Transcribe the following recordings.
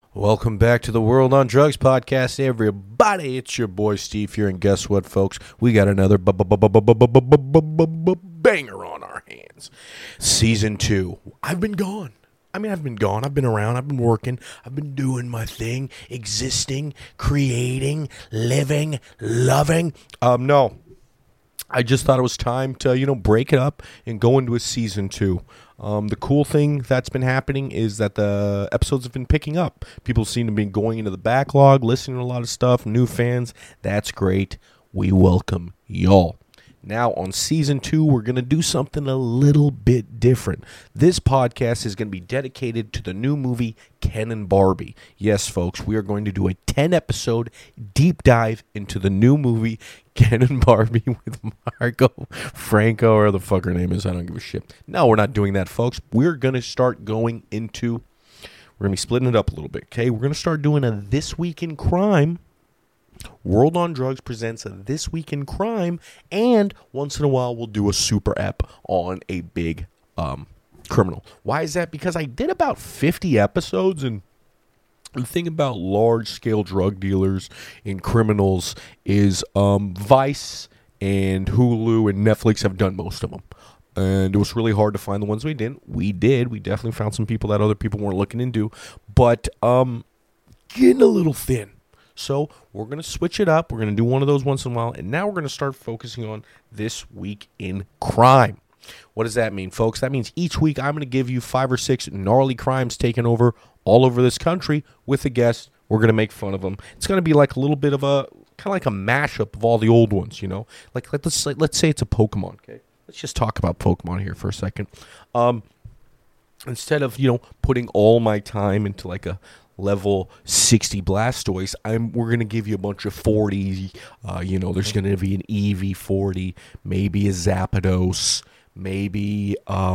Welcome back to the World on Drugs podcast, everybody. It's your boy Steve here, and guess what, folks? We got another banger on our hands. Season 2. I've been gone. I've been around, I've been working, I've been doing my thing, existing, creating, living, loving. No. I just thought it was time to, break it up and go into a season 2. The cool thing that's been happening is that the episodes have been picking up. People seem to be going into the backlog, listening to a lot of stuff, new fans. That's great. We welcome y'all. Now, on Season 2, we're going to do something a little bit different. This podcast is going to be dedicated to the new movie, Ken and Barbie. Yes, folks, we are going to do a 10-episode deep dive into the new movie, Ken and Barbie, with Margot Franco, or the fuck her name is. I don't give a shit. No, we're not doing that, folks. We're going to start going into... We're going to be splitting it up a little bit, okay? We're going to start doing a This Week in Crime. World on Drugs presents a This Week in Crime, and once in a while we'll do a super ep on a big criminal. Why is that? Because I did about 50 episodes, and the thing about large-scale drug dealers and criminals is Vice and Hulu and Netflix have done most of them. And it was really hard to find the ones we didn't. We did. We definitely found some people that other people weren't looking into. But getting a little thin. So we're going to switch it up. We're going to do one of those once in a while. And now we're going to start focusing on This Week in Crime. What does that mean, folks? That means each week I'm going to give you 5 or 6 gnarly crimes taken over all over this country with a guest. We're going to make fun of them. It's going to be like a little bit of a, kind of like a mashup of all the old ones, Like let's say it's a Pokemon, okay? Let's just talk about Pokemon here for a second. Instead of, putting all my time into like a level 60 Blastoise, we're going to give you a bunch of 40s. There's going to be an EV40, maybe a Zapdos, maybe a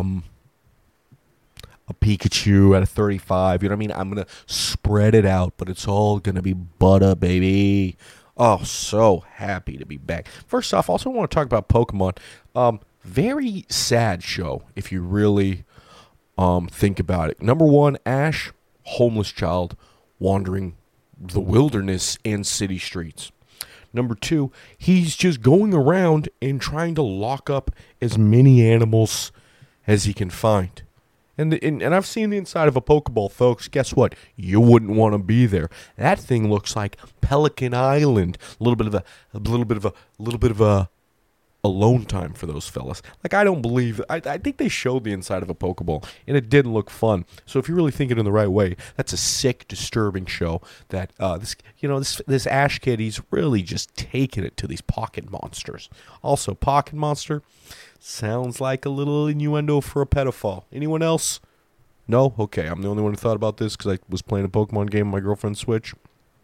Pikachu at a 35. You know what I mean? I'm going to spread it out, but it's all going to be butter, baby. Oh, so happy to be back. First off, also want to talk about Pokemon. Very sad show, if you really think about it. Number 1, Ash, homeless child wandering the wilderness and city streets. Number 2, he's just going around and trying to lock up as many animals as he can find. And I've seen the inside of a Pokeball, folks. Guess what? You wouldn't want to be there. That thing looks like Pelican Island. A little bit of a alone time for those fellas. Like, I don't believe... I think they showed the inside of a Pokeball, and it didn't look fun. So if you really think it in the right way, that's a sick, disturbing show that this Ash kid, he's really just taking it to these pocket monsters. Also, pocket monster sounds like a little innuendo for a pedophile. Anyone else? No? Okay, I'm the only one who thought about this because I was playing a Pokemon game on my girlfriend's Switch.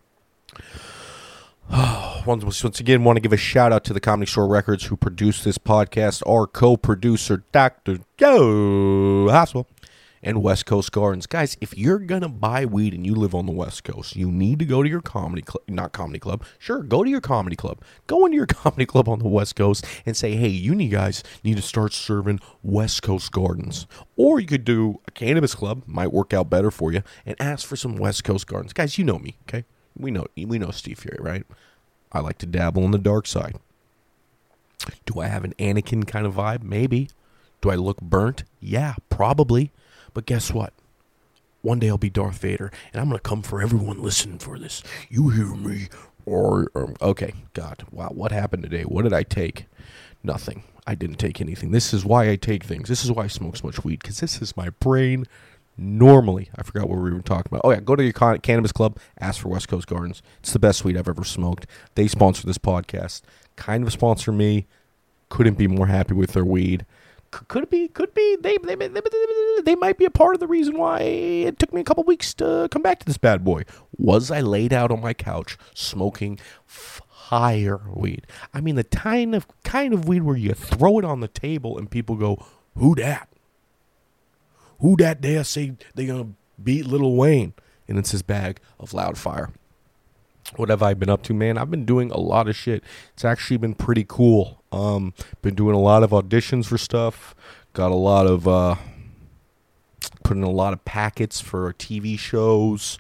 Once again, want to give a shout out to the Comedy Store Records who produced this podcast. Our co-producer, Dr. Joe Hassel, and West Coast Gardens. Guys, if you're going to buy weed and you live on the West Coast, you need to go to your comedy club. Not comedy club. Sure, go to your comedy club. Go into your comedy club on the West Coast and say, hey, you guys need to start serving West Coast Gardens. Or you could do a cannabis club. Might work out better for you. And ask for some West Coast Gardens. Guys, you know me, okay? We know Steve Fury, right? I like to dabble on the dark side. Do I have an Anakin kind of vibe? Maybe. Do I look burnt? Yeah, probably. But guess what? One day I'll be Darth Vader, and I'm going to come for everyone listening for this. You hear me? Okay, God. Wow, what happened today? What did I take? Nothing. I didn't take anything. This is why I take things. This is why I smoke so much weed, because this is my brain. Normally, I forgot what we were talking about. Oh, yeah, go to your cannabis club, ask for West Coast Gardens. It's the best weed I've ever smoked. They sponsor this podcast. Kind of sponsor me. Couldn't be more happy with their weed. Could be. They might be a part of the reason why it took me a couple weeks to come back to this bad boy. Was I laid out on my couch smoking fire weed? I mean, the kind of weed where you throw it on the table and people go, who dat? Who dat dare say they gonna beat Lil Wayne? And it's his bag of Loudfire. What have I been up to, man? I've been doing a lot of shit. It's actually been pretty cool. Been doing a lot of auditions for stuff. Got a lot of putting a lot of packets for TV shows.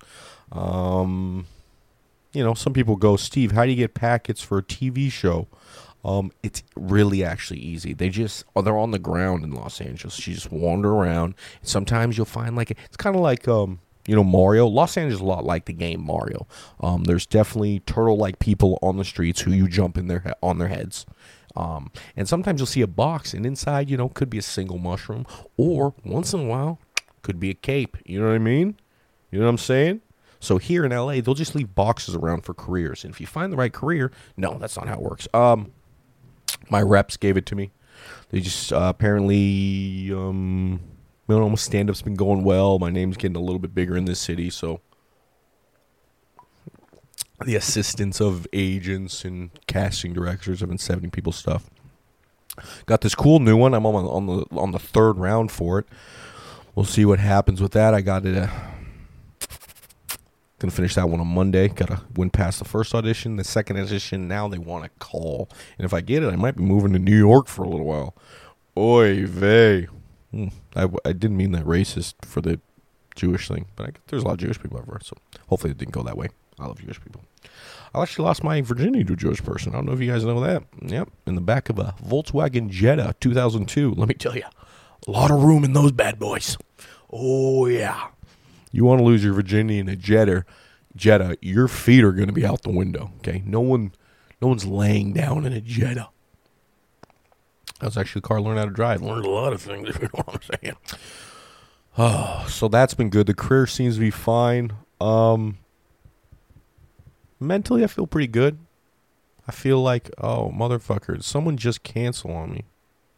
Some people go, Steve, how do you get packets for a TV show? It's really actually easy. They're on the ground in Los Angeles. You just wander around. Sometimes you'll find it's kind of like Mario. Los Angeles is a lot like the game Mario. There's definitely turtle-like people on the streets who you jump on their heads. And sometimes you'll see a box, and inside, could be a single mushroom, or once in a while, could be a cape. You know what I mean? You know what I'm saying? So here in LA, they'll just leave boxes around for careers. And if you find the right career, no, that's not how it works. My reps gave it to me. They just apparently, my stand-up's been going well. My name's getting a little bit bigger in this city, so the assistance of agents and casting directors have been sending people stuff. Got this cool new one. I'm on the third round for it. We'll see what happens with that. I got it. Gonna finish that one on Monday. Gotta went past the first audition, the second audition. Now they want a call, and if I get it, I might be moving to New York for a little while. Oy vey. I didn't mean that racist for the Jewish thing, but there's a lot of Jewish people everywhere, so hopefully it didn't go that way. I love Jewish people. I actually lost my virginity to a Jewish person. I don't know if you guys know that. Yep, in the back of a Volkswagen Jetta 2002. Let me tell you, a lot of room in those bad boys. Oh, yeah. You want to lose your virginity in a Jetta, your feet are going to be out the window, okay? No one's laying down in a Jetta. That was actually the car I learned how to drive. Learned a lot of things, if you know what I'm saying. Oh, so that's been good. The career seems to be fine. Mentally, I feel pretty good. I feel like, oh, motherfucker, did someone just cancel on me?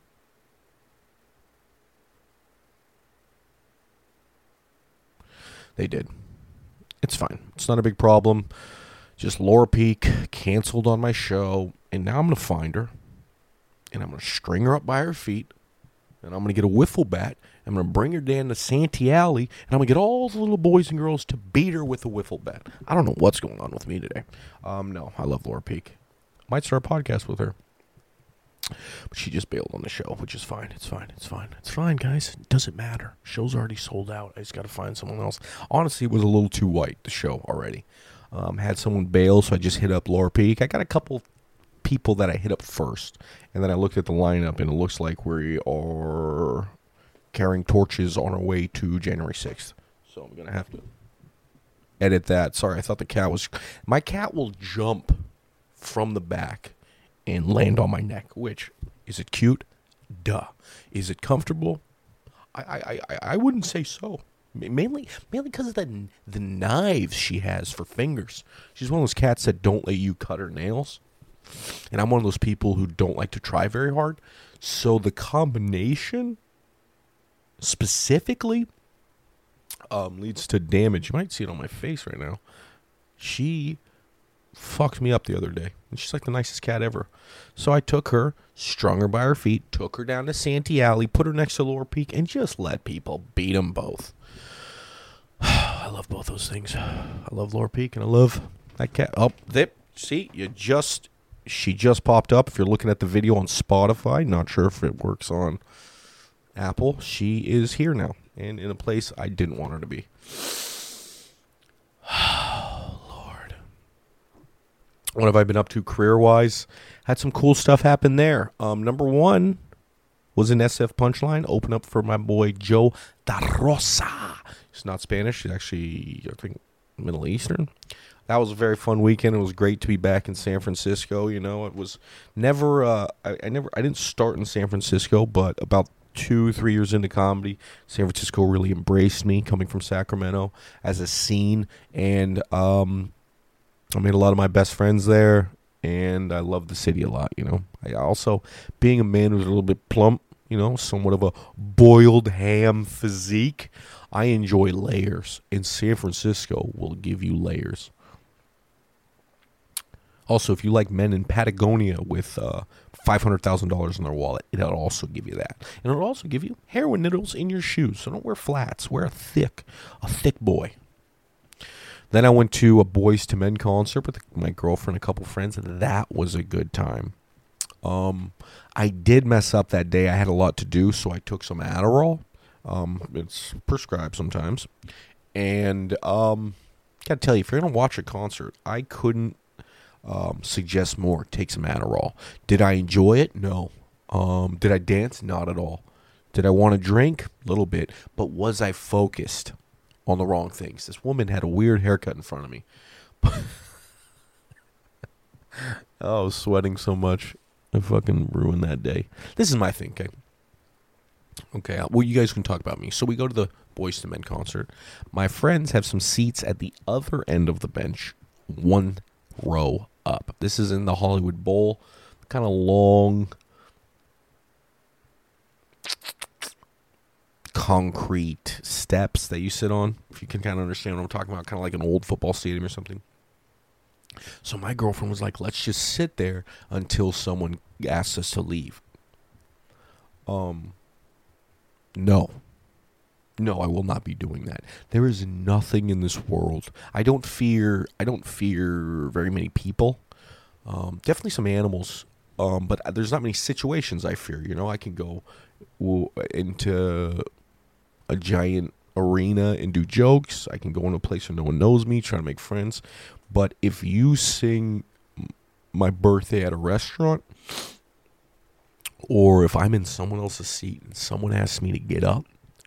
They did. It's fine. It's not a big problem. Just Laura Peak canceled on my show, and now I'm going to find her, and I'm going to string her up by her feet, and I'm going to get a wiffle bat. I'm going to bring her down to Santee Alley, and I'm going to get all the little boys and girls to beat her with a wiffle bat. I don't know what's going on with me today. No, I love Laura Peak. Might start a podcast with her. But she just bailed on the show, which is fine. It's fine, guys. It doesn't matter. Show's already sold out. I just got to find someone else. Honestly, it was a little too white, the show already. Had someone bail, so I just hit up Laura Peak. I got a couple people that I hit up first, and then I looked at the lineup, and it looks like we are carrying torches on our way to January 6th. So I'm going to have to edit that. Sorry, I thought the cat was... My cat will jump from the back and land on my neck, which, is it cute? Duh. Is it comfortable? I wouldn't say so. Mainly because of the knives she has for fingers. She's one of those cats that don't let you cut her nails. And I'm one of those people who don't like to try very hard. So the combination specifically leads to damage. You might see it on my face right now. She fucked me up the other day. And she's like the nicest cat ever. So I took her, strung her by her feet, took her down to Santee Alley, put her next to Laura Peak, and just let people beat them both. I love both those things. I love Laura Peak, and I love that cat. Oh, see, she just popped up. If you're looking at the video on Spotify, not sure if it works on Apple, she is here now, and in a place I didn't want her to be. What have I been up to career-wise? Had some cool stuff happen there. Number one was an SF Punchline. Open up for my boy Joe Da Rosa. He's not Spanish. He's actually, I think, Middle Eastern. That was a very fun weekend. It was great to be back in San Francisco. You know, it was never, I didn't start in San Francisco, but about 2-3 years into comedy, San Francisco really embraced me coming from Sacramento as a scene. And, I made a lot of my best friends there, and I love the city a lot, you know. I also, being a man who's a little bit plump, you know, somewhat of a boiled ham physique, I enjoy layers, and San Francisco will give you layers. Also, if you like men in Patagonia with $500,000 in their wallet, it'll also give you that. And it'll also give you heroin needles in your shoes, so don't wear flats. Wear a thick boy. Then I went to a Boys to Men concert with my girlfriend and a couple friends, and that was a good time. I did mess up that day. I had a lot to do, so I took some Adderall. It's prescribed sometimes. And Gotta tell you, if you're gonna watch a concert, I couldn't suggest more. Take some Adderall. Did I enjoy it? No. Did I dance? Not at all. Did I want to drink? A little bit. But was I focused on the wrong things? This woman had a weird haircut in front of me. I was sweating so much. I fucking ruined that day. This is my thing, okay? Okay, well, you guys can talk about me. So we go to the Boyz II Men concert. My friends have some seats at the other end of the bench, one row up. This is in the Hollywood Bowl. Kind of long concrete steps that you sit on, if you can kind of understand what I'm talking about, kind of like an old football stadium or something. So my girlfriend was like, let's just sit there until someone asks us to leave. No, I will not be doing that. There is nothing in this world. I don't fear very many people. Definitely some animals. But there's not many situations I fear. You know, I can go into a giant arena and do jokes. I can go into a place where no one knows me, trying to make friends. But if you sing my birthday at a restaurant, or if I'm in someone else's seat and someone asks me to get up,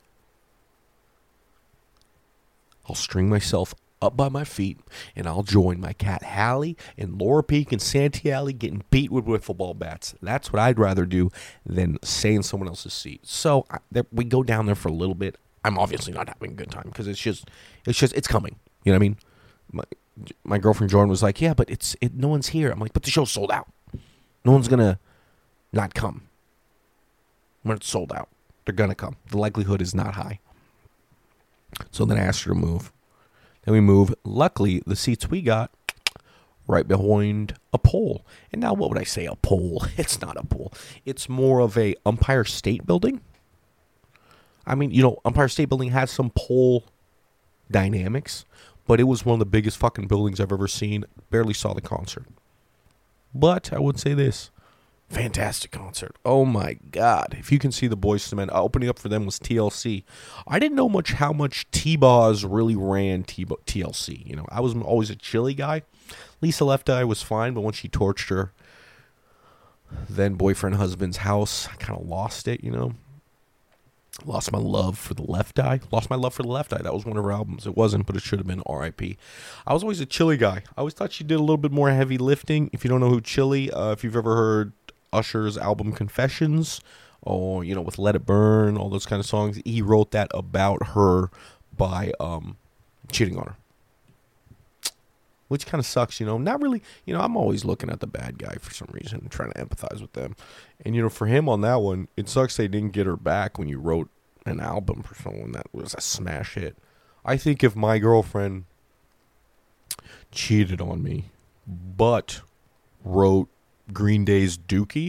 I'll string myself up by my feet and I'll join my cat Hallie and Laura Peak and Santee Alley getting beat with wiffle ball bats. That's what I'd rather do than stay in someone else's seat. So we go down there for a little bit. I'm obviously not having a good time because it's coming. You know what I mean? My girlfriend Jordan was like, yeah, but no one's here. I'm like, but the show's sold out. No one's gonna not come when it's sold out. They're gonna come. The likelihood is not high. So then I asked her to move. Then we move. Luckily, the seats we got right behind a pole. And now what would I say, a pole? It's not a pole. It's more of a Empire State Building. I mean, you know, Empire State Building has some pole dynamics, but it was one of the biggest fucking buildings I've ever seen. Barely saw the concert. But I would say this. Fantastic concert. Oh my God. If you can see the Boyz II Men, opening up for them was TLC. I didn't know how much T-Boz really ran TLC. You know, I was always a Chili guy. Lisa Left Eye was fine, but when she torched her then boyfriend husband's house, I kind of lost it, you know. Lost my love for the Left Eye. That was one of her albums. It wasn't, but it should have been R.I.P. I was always a Chili guy. I always thought she did a little bit more heavy lifting. If you don't know who Chili, if you've ever heard Usher's album Confessions, or, you know, with Let It Burn, all those kind of songs, he wrote that about her by cheating on her. Which kind of sucks, you know. Not really, you know, I'm always looking at the bad guy for some reason and trying to empathize with them. And, you know, for him on that one, it sucks they didn't get her back when you wrote an album for someone that was a smash hit. I think if my girlfriend cheated on me, but wrote Green Day's Dookie,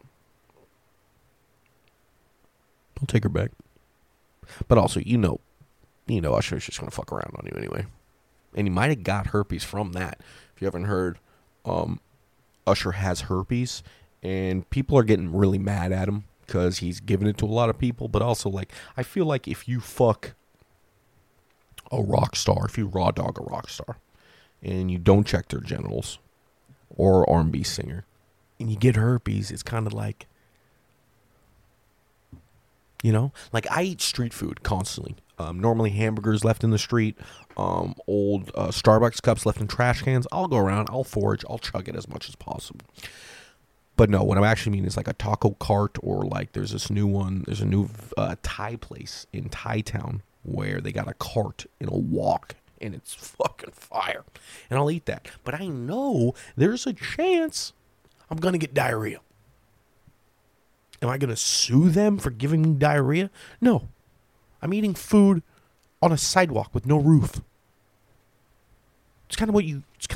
I'll take her back. But also, you know, Usher's just going to fuck around on you anyway. And he might have got herpes from that. If you haven't heard, Usher has herpes, and people are getting really mad at him because he's giving it to a lot of people. But also, like, I feel like if you fuck a rock star, if you raw dog a rock star, and you don't check their genitals, or R&B singer, and you get herpes, it's kind of like, you know? Like, I eat street food constantly. Normally hamburgers left in the street, old Starbucks cups left in trash cans. I'll go around, I'll forage, I'll chug it as much as possible. But no, what I actually mean is like a taco cart, or like there's a new Thai place in Thai Town where they got a cart in a walk, and it's fucking fire. And I'll eat that. But I know there's a chance I'm going to get diarrhea. Am I going to sue them for giving me diarrhea? No. I'm eating food on a sidewalk with no roof. It's kind of what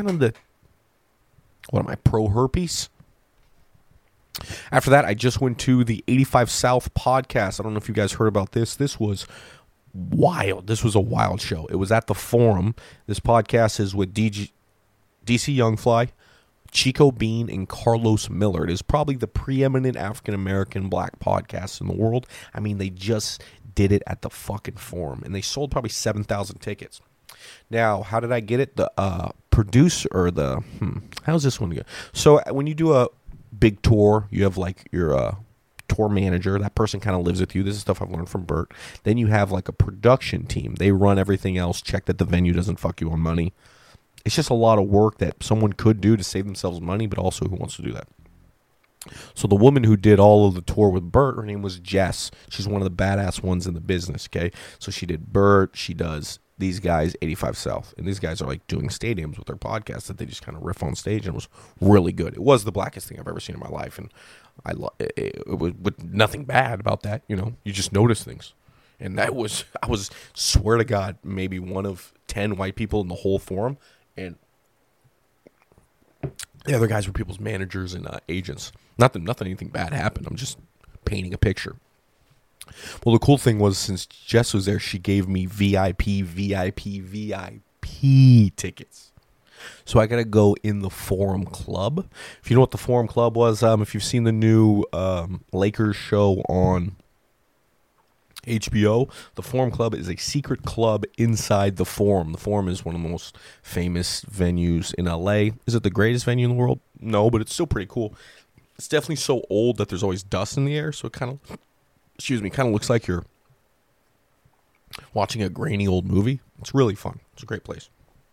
am I, pro herpes? After that, I just went to the 85 South podcast. I don't know if you guys heard about this. This was wild. This was a wild show. It was at the Forum. This podcast is with DC Youngfly, Chico Bean, and Carlos Miller. It is probably the preeminent African-American black podcast in the world. I mean, they just did it at the fucking Forum, and they sold probably 7,000 tickets. Now, how did I get it? The producer or how's this one go? So when you do a big tour, you have like your tour manager. That person kind of lives with you. This is stuff I've learned from Bert. Then you have like a production team. They run everything else, check that the venue doesn't fuck you on money. It's just a lot of work that someone could do to save themselves money, but also who wants to do that. So the woman who did all of the tour with Bert, her name was Jess. She's one of the badass ones in the business, okay? So she did Bert. She does these guys, 85 South. And these guys are like doing stadiums with their podcasts that they just kind of riff on stage, and it was really good. It was the blackest thing I've ever seen in my life, and it was with nothing bad about that. You know, you just notice things. And I was, swear to God, maybe one of 10 white people in the whole forum, and the other guys were people's managers and agents. Not that anything bad happened. I'm just painting a picture. Well, the cool thing was, since Jess was there, she gave me VIP tickets. So I got to go in the Forum Club. If you know what the Forum Club was, if you've seen the new Lakers show on HBO, the Forum Club is a secret club inside the Forum. The Forum is one of the most famous venues in LA. Is it the greatest venue in the world? No, but it's still pretty cool. It's definitely so old that there's always dust in the air, so it kind of looks like you're watching a grainy old movie. It's really fun. It's a great place.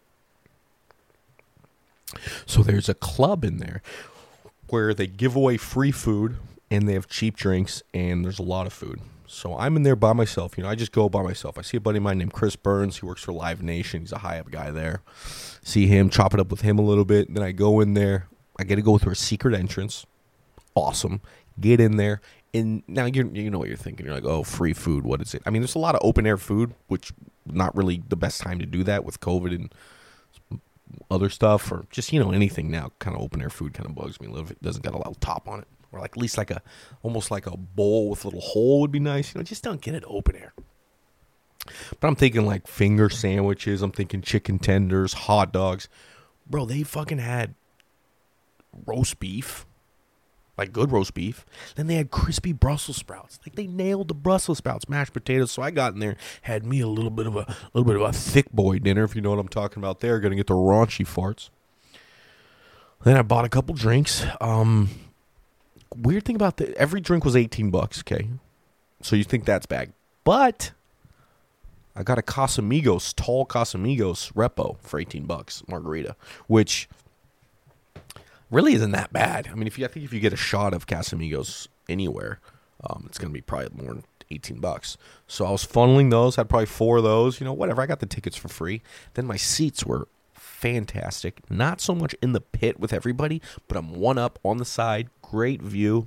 So there's a club in there where they give away free food, and they have cheap drinks, and there's a lot of food. So I'm in there by myself. You know, I just go by myself. I see a buddy of mine named Chris Burns. He works for Live Nation. He's a high-up guy there. See him, chop it up with him a little bit. Then I go in there. I get to go through a secret entrance. Awesome. Get in there. And now you know what you're thinking. You're like, oh, free food. What is it? I mean, there's a lot of open-air food, which not really the best time to do that with COVID and other stuff. Or just, anything now. Kind of open-air food kind of bugs me a little. If it doesn't got a little top on it. Or like at least almost like a bowl with a little hole would be nice. Just don't get it open air. But I'm thinking like finger sandwiches. I'm thinking chicken tenders, hot dogs. Bro, they fucking had roast beef. Like good roast beef. Then they had crispy Brussels sprouts. Like they nailed the Brussels sprouts, mashed potatoes. So I got in there, had me a little bit of a thick boy dinner, if you know what I'm talking about there. Gonna get the raunchy farts. Then I bought a couple drinks. Weird thing about every drink was $18, okay? So you think that's bad. But I got a Casamigos, tall Casamigos repo for $18 margarita, which really isn't that bad. I mean, I think if you get a shot of Casamigos anywhere, it's going to be probably more than $18. So I was funneling those, had probably 4 of those, whatever. I got the tickets for free. Then my seats were fantastic. Not so much in the pit with everybody, but I'm one up on the side. Great view.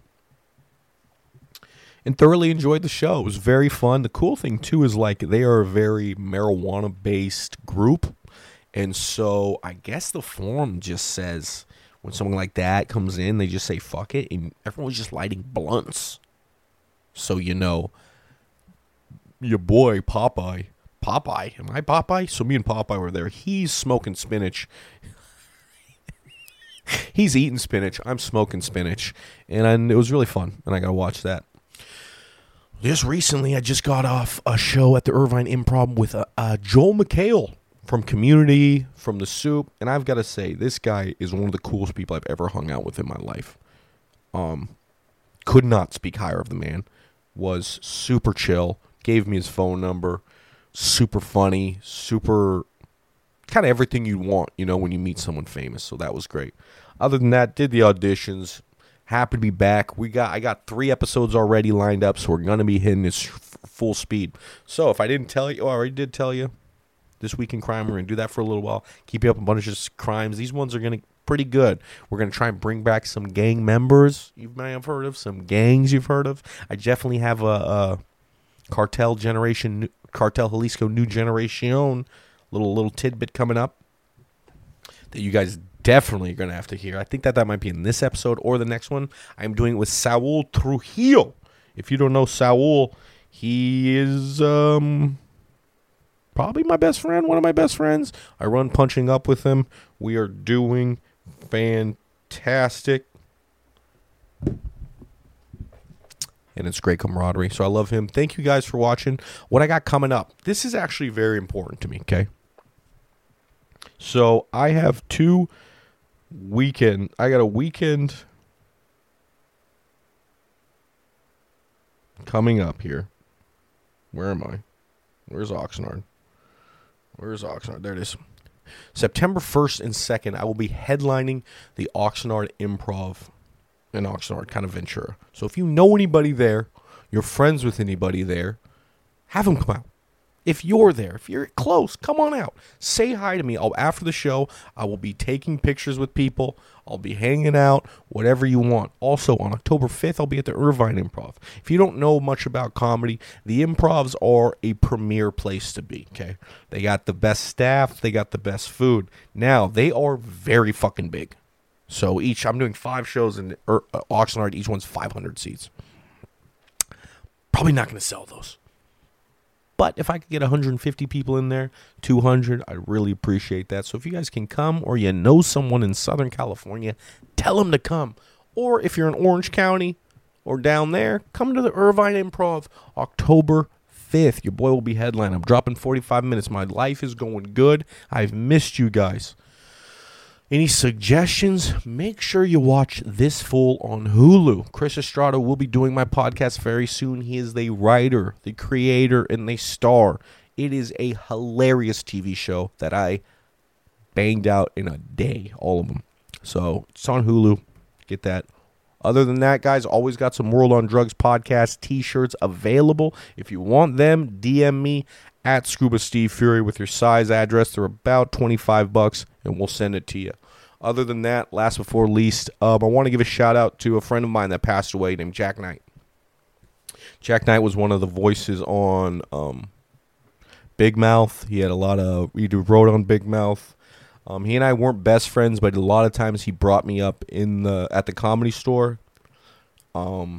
And thoroughly enjoyed the show. It was very fun. The cool thing, too, is like they are a very marijuana-based group. And so I guess the forum just says when someone like that comes in, they just say, fuck it. And everyone's just lighting blunts. So, your boy, Popeye. Popeye? Am I Popeye? So me and Popeye were there. He's smoking spinach. He's eating spinach. I'm smoking spinach. And it was really fun. And I got to watch that. Just recently, I just got off a show at the Irvine Improv with Joel McHale from Community, from The Soup. And I've got to say, this guy is one of the coolest people I've ever hung out with in my life. Could not speak higher of the man. Was super chill. Gave me his phone number. Super funny. Super kind of everything you want, when you meet someone famous. So that was great. Other than that, did the auditions. Happy to be back. I got 3 episodes already lined up, so we're going to be hitting this full speed. So if I didn't tell you, I already did tell you, This Week in Crime, we're going to do that for a little while. Keep you up a bunch of crimes. These ones are going to pretty good. We're going to try and bring back some gang members you may have heard of, some gangs you've heard of. I definitely have a Cartel Jalisco New Generation little tidbit coming up that you guys definitely going to have to hear. I think that might be in this episode or the next one. I'm doing it with Saul Trujillo. If you don't know Saul, he is probably my best friend, one of my best friends. I run Punching Up with him. We are doing fantastic. And it's great camaraderie. So I love him. Thank you guys for watching. What I got coming up. This is actually very important to me, okay? So I have I got a weekend coming up here. Where am I? Where's Oxnard? There it is. September 1st and 2nd, I will be headlining the Oxnard Improv in Oxnard, kind of Ventura. So if you know anybody there, you're friends with anybody there, have them come out. If you're there, if you're close, come on out. Say hi to me. After the show, I will be taking pictures with people. I'll be hanging out, whatever you want. Also, on October 5th, I'll be at the Irvine Improv. If you don't know much about comedy, the Improvs are a premier place to be, okay? They got the best staff. They got the best food. Now, they are very fucking big. So I'm doing 5 shows in Oxnard. Each one's 500 seats. Probably not going to sell those. But if I could get 150 people in there, 200, I really appreciate that. So if you guys can come, or you know someone in Southern California, tell them to come. Or if you're in Orange County or down there, come to the Irvine Improv October 5th. Your boy will be headlining. I'm dropping 45 minutes. My life is going good. I've missed you guys. Any suggestions? Make sure you watch This Fool on Hulu. Chris Estrada will be doing my podcast very soon. He is the writer, the creator, and the star. It is a hilarious TV show that I banged out in a day, all of them. So it's on Hulu. Get that. Other than that, guys, always got some World on Drugs podcast t-shirts available. If you want them, DM me at Scuba Steve Fury with your size address. They're about $25, and we'll send it to you. Other than that, last before least, I want to give a shout out to a friend of mine that passed away named Jack Knight. Jack Knight was one of the voices on Big Mouth. He wrote on Big Mouth. He and I weren't best friends, but a lot of times he brought me up at the Comedy Store. It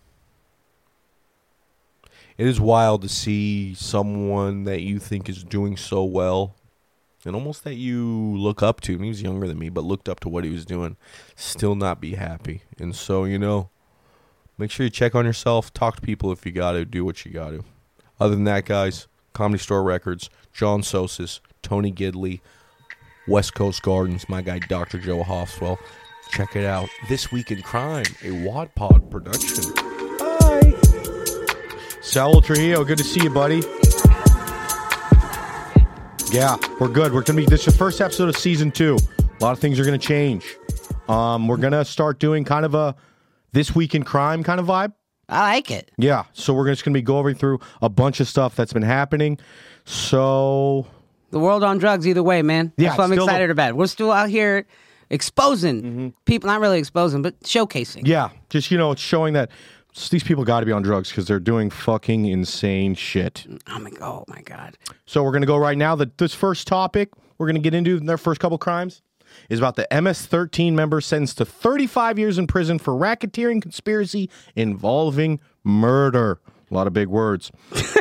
is wild to see someone that you think is doing so well and almost that you look up to. He was younger than me, but looked up to what he was doing, still not be happy. And so, make sure you check on yourself, talk to people if you got to, do what you got to. Other than that, guys, Comedy Store Records, John Sosis, Tony Gidley, West Coast Gardens, my guy Dr. Joe Hofswell. Check it out. This Week in Crime, a WadPod production. Bye. Saul Trujillo, good to see you, buddy. Yeah, we're good. This is the first episode of season 2. A lot of things are going to change. We're going to start doing kind of a This Week in Crime kind of vibe. I like it. Yeah, so we're just going to be going through a bunch of stuff that's been happening. So the world on drugs either way, man. That's what I'm excited about. We're still out here exposing people, not really exposing, but showcasing. Yeah, just, it's showing that these people got to be on drugs because they're doing fucking insane shit. Oh my God. So we're going to go right now. This first topic we're going to get into in their first couple crimes is about the MS-13 member sentenced to 35 years in prison for racketeering conspiracy involving murder. A lot of big words.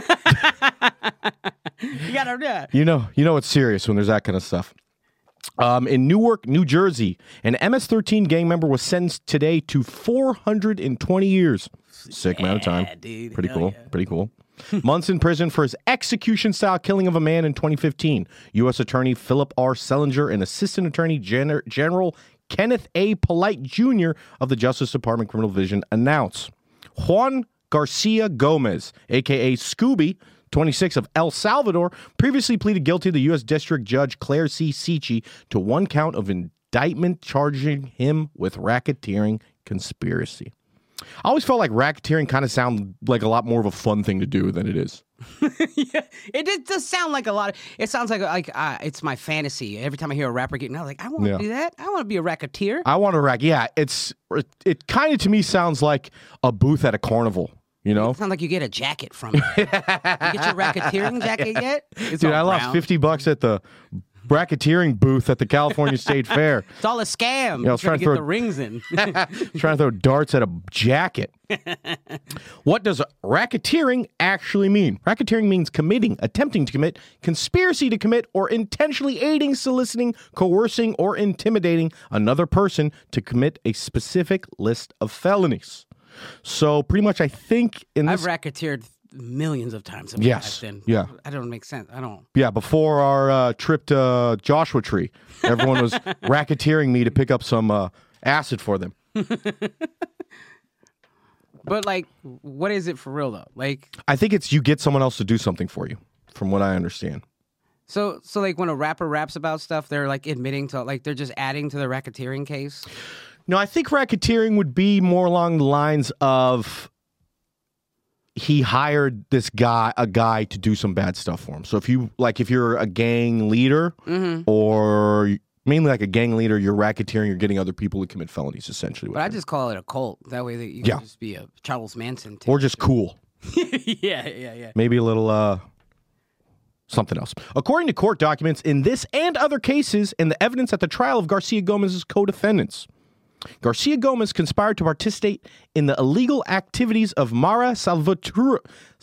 You gotta, you know it's serious when there's that kind of stuff. In Newark, New Jersey, an MS-13 gang member was sentenced today to 420 years. Sick amount of time. Dude, Pretty cool. Yeah. Pretty cool. Months in prison for his execution-style killing of a man in 2015. U.S. Attorney Philip R. Sellinger and Assistant Attorney General Kenneth A. Polite Jr. of the Justice Department Criminal Division announced. Juan Garcia Gomez, a.k.a. Scooby, 26 of El Salvador, previously pleaded guilty to the U.S. District Judge Claire C. Sicci to one count of indictment charging him with racketeering conspiracy. I always felt like racketeering kind of sounded like a lot more of a fun thing to do than it is. Yeah, it does sound like a lot. It sounds like it's my fantasy. Every time I hear a rapper getting out, I want to do that. I want to be a racketeer. I want to Yeah, it kind of to me sounds like a booth at a carnival. It sounds like you get a jacket from it. You get your racketeering jacket yet? Dude, I lost $50 at the racketeering booth at the California State Fair. It's all a scam. I was trying to throw the rings in. Trying to throw darts at a jacket. What does racketeering actually mean? Racketeering means committing, attempting to commit, conspiracy to commit, or intentionally aiding, soliciting, coercing, or intimidating another person to commit a specific list of felonies. So pretty much I think I've racketeered millions of times. Yes. Then. Yeah. I don't make sense. I don't. Yeah, before our trip to Joshua Tree, everyone was racketeering me to pick up some acid for them. But, like, what is it for real, though? Like, I think it's you get someone else to do something for you, from what I understand. So like, when a rapper raps about stuff, they're, like, admitting to, like, they're just adding to the racketeering case? No, I think racketeering would be more along the lines of he hired a guy to do some bad stuff for him. So if you're a gang leader or mainly like a gang leader, you're racketeering, you're getting other people to commit felonies, essentially. But I just call it a cult. That way that you can just be a Charles Manson. Or just cool. Yeah. Maybe a little something else. According to court documents in this and other cases and the evidence at the trial of Garcia Gomez's co-defendants, Garcia Gomez conspired to participate in the illegal activities of Mara Salvatrucha,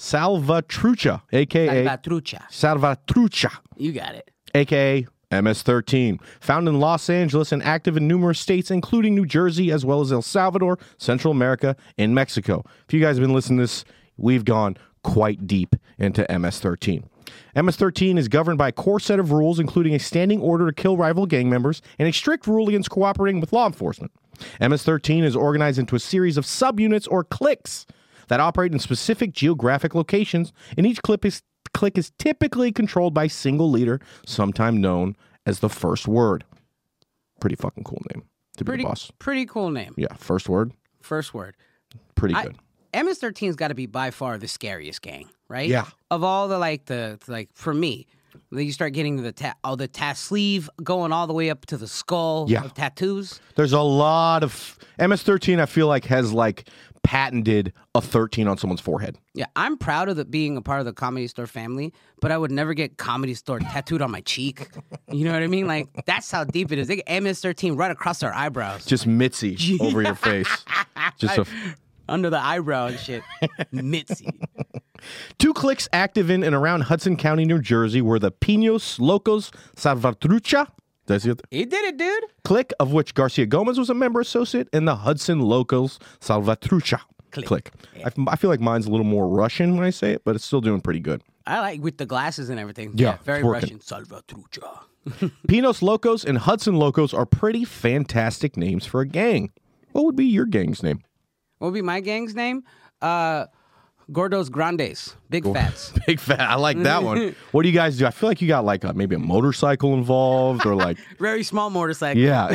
a.k.a. Salvatrucha. You got it. A.k.a. MS-13, found in Los Angeles and active in numerous states, including New Jersey, as well as El Salvador, Central America, and Mexico. If you guys have been listening to this, we've gone quite deep into MS-13. MS-13 is governed by a core set of rules, including a standing order to kill rival gang members and a strict rule against cooperating with law enforcement. MS-13 is organized into a series of subunits or cliques that operate in specific geographic locations, and each clique is typically controlled by a single leader, sometimes known as the First Word. Pretty fucking cool name to be the boss. Pretty cool name. Yeah, First Word. First Word. Pretty good. MS-13's got to be by far the scariest gang, right? Yeah. Of all the for me, then you start getting the sleeve going all the way up to the skull of tattoos. There's a lot of MS-13. I feel like has patented a 13 on someone's forehead. Yeah, I'm proud of being a part of the Comedy Store family, but I would never get Comedy Store tattooed on my cheek. You know what I mean? Like, that's how deep it is. They get MS-13 right across their eyebrows. Just Mitzi over your face. Just under the eyebrow and shit. Mitzi. Two cliques active in and around Hudson County, New Jersey were the Pinos Locos Salvatrucha. He did it, dude. Clique, of which Garcia Gomez was a member associate, and the Hudson Locos Salvatrucha clique. Yeah. I feel like mine's a little more Russian when I say it, but it's still doing pretty good. I like with the glasses and everything. Yeah, very Russian. Salvatrucha. Pinos Locos and Hudson Locos are pretty fantastic names for a gang. What would be your gang's name? What would be my gang's name? Gordos Grandes. Big Fats. Big Fat. I like that one. What do you guys do? I feel like you got maybe a motorcycle involved or Very small motorcycle. Yeah.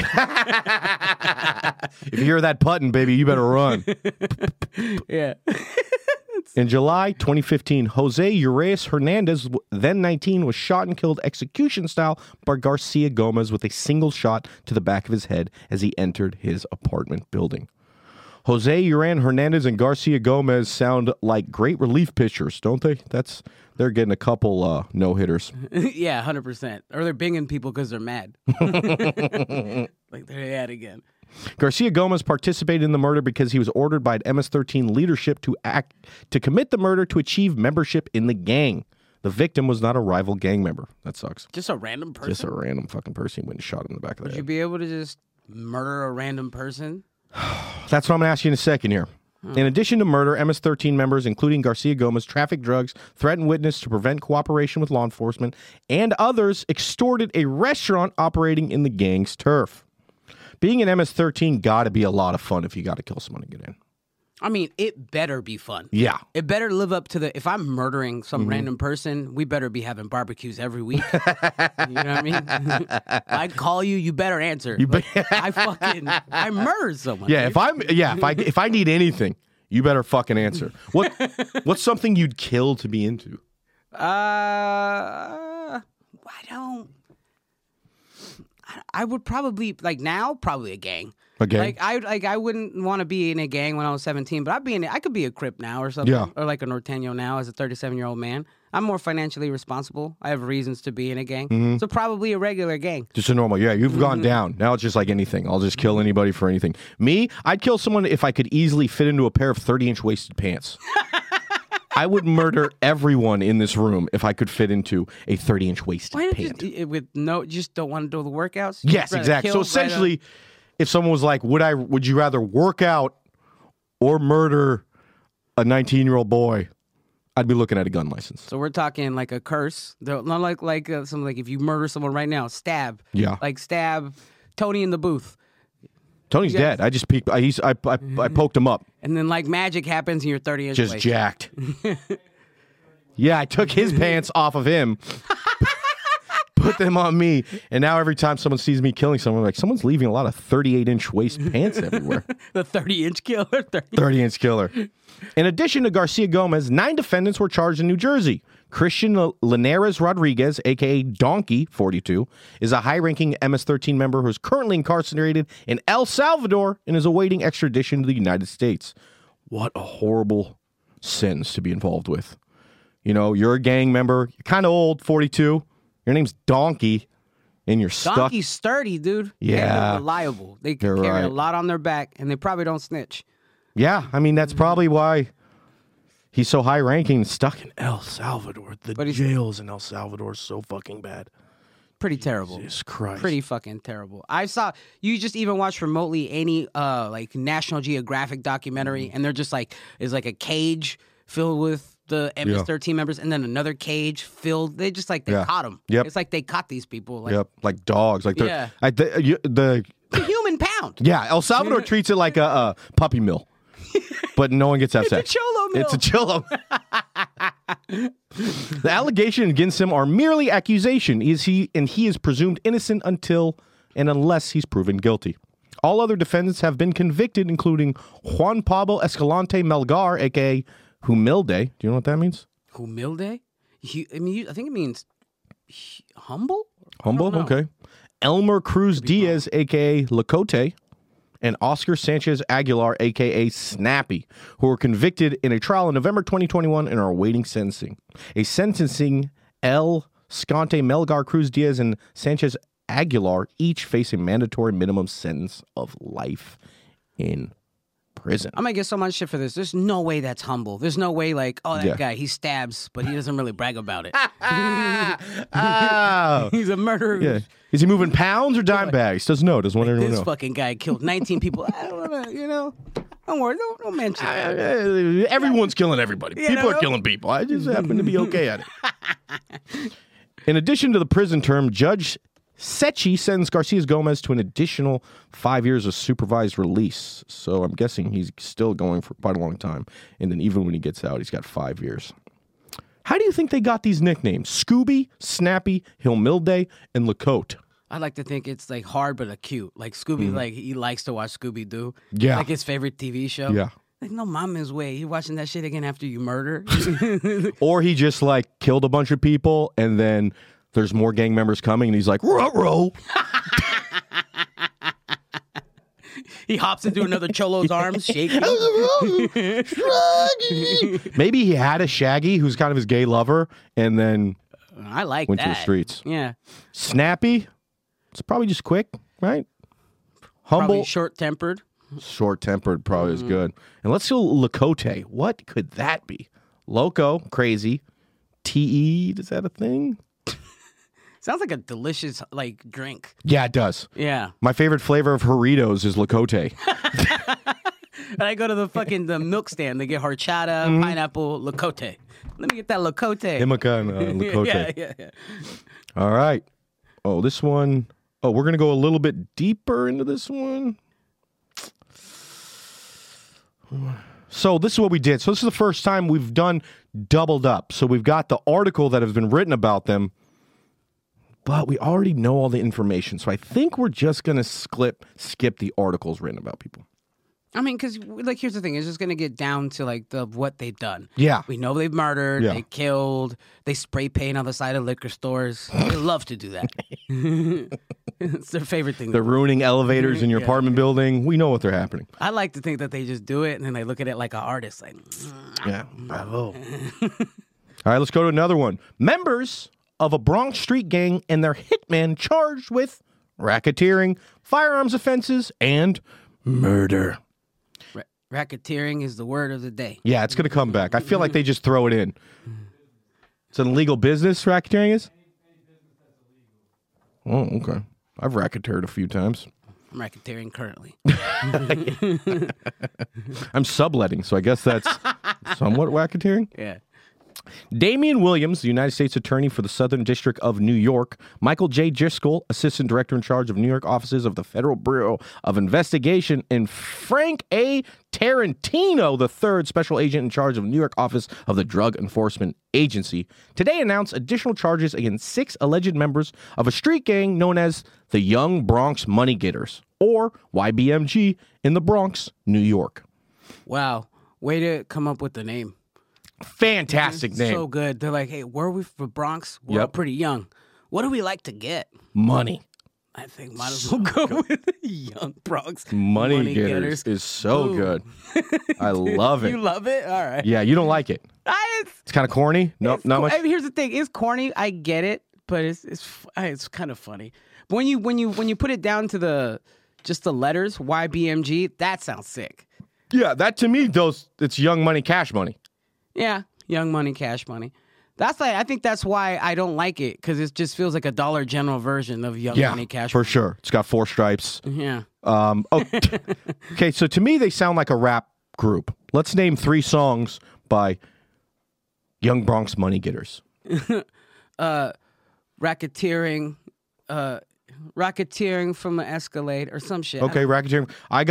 If you hear that putting, baby, you better run. Yeah. In July 2015, Jose Urias Hernandez, then 19, was shot and killed execution style by Garcia Gomez with a single shot to the back of his head as he entered his apartment building. Jose Uran Hernandez and Garcia Gomez sound like great relief pitchers, don't they? They're getting a couple no-hitters. Yeah, 100%. Or they're binging people because they're mad. Like they're at again. Garcia Gomez participated in the murder because he was ordered by MS-13 leadership to commit the murder to achieve membership in the gang. The victim was not a rival gang member. That sucks. Just a random person? Just a random fucking person. He went and shot him in the back of the head. Would you be able to just murder a random person? That's what I'm going to ask you in a second here. In addition to murder, MS-13 members, including Garcia Gomez, trafficked drugs, threatened witness to prevent cooperation with law enforcement, and others extorted a restaurant operating in the gang's turf. Being an MS-13 got to be a lot of fun if you got to kill someone to get in. I mean, it better be fun. Yeah. It better live up to if I'm murdering some random person, we better be having barbecues every week. You know what I mean? I'd call you, you better answer. I murdered someone. Yeah, if I need anything, you better fucking answer. What's something you'd kill to be into? I would probably probably a gang. A gang? I wouldn't want to be in a gang when I was 17, but I could be a Crip now or something. Yeah. Or like a Norteño now as a 37-year-old man. I'm more financially responsible. I have reasons to be in a gang. So probably a regular gang. Just a normal. Yeah, you've gone down. Now it's just like anything. I'll just kill anybody for anything. Me, I'd kill someone if I could easily fit into a pair of 30-inch waisted pants. I would murder everyone in this room if I could fit into a 30-inch waisted pant. You just don't want to do the workouts? Yes, exactly. So essentially, if someone was like, would you rather work out or murder a 19-year-old boy? I'd be looking at a gun license. So we're talking like a curse. Not like something like if you murder someone right now, stab. Yeah. Like stab Tony in the booth. Tony's dead. I just peeked. I poked him up. And then like magic happens and you're 30 inches Just away. jacked. Yeah, I took his pants off of him, put them on me, and now every time someone sees me killing someone, like someone's leaving a lot of 38-inch waist pants everywhere. The 30-inch killer. 30-inch killer. In addition to Garcia Gomez, 9 defendants were charged in New Jersey. Christian Linares Rodriguez, a.k.a. Donkey, 42, is a high-ranking MS-13 member who is currently incarcerated in El Salvador and is awaiting extradition to the United States. What a horrible sentence to be involved with. You know, you're a gang member, you're kind of old, 42, your name's Donkey, and you're stuck. Donkey's sturdy, dude. Yeah. And they're reliable. They can You're carry right. a lot on their back, and they probably don't snitch. Yeah, I mean, that's probably why he's so high-ranking and stuck in El Salvador. The jails in El Salvador are so fucking bad. Pretty terrible. Jesus Christ. Pretty fucking terrible. I saw you just even watch remotely any like National Geographic documentary, and they're just like is like a cage filled with the MS-13 members, and then another cage filled. They just like they caught them. Yep. It's like they caught these people. Like, Yep, like dogs. Like Yeah. the It's a human pound. yeah, El Salvador treats it like a puppy mill, but no one gets upset. It's a cholo mill. It's a cholo. The allegation against him are merely accusation. He is presumed innocent until and unless he's proven guilty. All other defendants have been convicted, including Juan Pablo Escalante Melgar, aka Humilde. Do you know what that means? Humilde? I think it means humble. Humble? I don't know. Okay. Elmer Cruz Diaz, a.k.a. Lacote, and Oscar Sanchez Aguilar, a.k.a. Snappy, who were convicted in a trial in November 2021 and are awaiting sentencing. El Scante Melgar, Cruz Diaz, and Sanchez Aguilar each face a mandatory minimum sentence of life in prison. I'm gonna get so much shit for this. There's no way that's humble. There's no way like, oh, that guy, he stabs, but he doesn't really brag about it. Oh. He's a murderer. Yeah. Is he moving pounds or dime bags? Doesn't know. Doesn't want anyone to This know. fucking guy killed 19 people. I don't wanna, don't worry, don't mention it. Everyone's killing everybody. Yeah, People no. are killing people. I just happen to be okay at it. In addition to the prison term, Judge Sechi sentenced Garcia Gomez to an additional 5 years of supervised release. So I'm guessing he's still going for quite a long time. And then even when he gets out, he's got 5 years. How do you think they got these nicknames? Scooby, Snappy, Humilde, and Lacote. I like to think it's like hard but acute. Like Scooby, like he likes to watch Scooby Doo. Yeah. Like his favorite TV show. Yeah. Like no mama's way. You watching that shit again after you murder? Or he just like killed a bunch of people and then there's more gang members coming and he's like, ruh-roh. He hops into another cholo's arms, shaking. Maybe he had a Shaggy who's kind of his gay lover and then I like went that. to the streets. Yeah. Snappy, it's probably just quick, right? Humble, Probably short-tempered. short-tempered probably is good. And let's go Lacote. What could that be? Loco, crazy. T-E, is that a thing? Sounds like a delicious like drink. Yeah, it does. Yeah. My favorite flavor of Doritos is Lacote. And I go to the milk stand. They get horchata, pineapple, Lacote. Let me get that Lacote. Himaka and Lacote. Yeah. All right. Oh, this one. Oh, we're going to go a little bit deeper into this one. So this is what we did. So this is the first time we've done doubled up. So we've got the article that has been written about them, but we already know all the information. So I think we're just going to skip the articles written about people. I mean, because like here's the thing: it's just gonna get down to like what they've done. Yeah. We know they've murdered, Yeah. they killed, they spray paint on the side of liquor stores. They love to do that. It's their favorite thing. They're ruining elevators in your apartment building. We know what they're happening. I like to think that they just do it and then they look at it like an artist, like. Yeah. Bravo. All right, let's go to another one. Members of a Bronx street gang and their hitman charged with racketeering, firearms offenses, and murder. Racketeering is the word of the day. Yeah, it's going to come back. I feel like they just throw it in. It's an illegal business, racketeering is? Oh, okay. I've racketeered a few times. I'm racketeering currently. I'm subletting, so I guess that's somewhat racketeering. Yeah. Damian Williams, the United States Attorney for the Southern District of New York. Michael J. Driscoll, Assistant Director in charge of New York offices of the Federal Bureau of Investigation. And Frank A. Tarantino, the third Special Agent in charge of New York office of the Drug Enforcement Agency, today announced additional charges against 6 alleged members of a street gang known as the Young Bronx Money Getters, or YBMG, in the Bronx, New York. Wow. Way to come up with the name. Fantastic name. So good. They're like, hey, where are we from Bronx? We're all pretty young. What do we like to get? Money. I think might as well go with Young Bronx. Money Getters is so Boom. good. I love it. You love it? All right. Yeah, you don't like it. It's kind of corny. No, not much. I mean, here's the thing: it's corny. I get it, but it's kind of funny. But when you put it down to just the letters YBMG, that sounds sick. Yeah, that to me, it's Young Money, Cash Money. Yeah, Young Money, Cash Money. I think that's why I don't like it, because it just feels like a Dollar General version of Young Money, Cash for Money. sure. It's got 4 stripes. Yeah. Okay, so to me, they sound like a rap group. Let's name 3 songs by Young Bronx Money Getters. Racketeering from an Escalade or some shit. Okay, racketeering.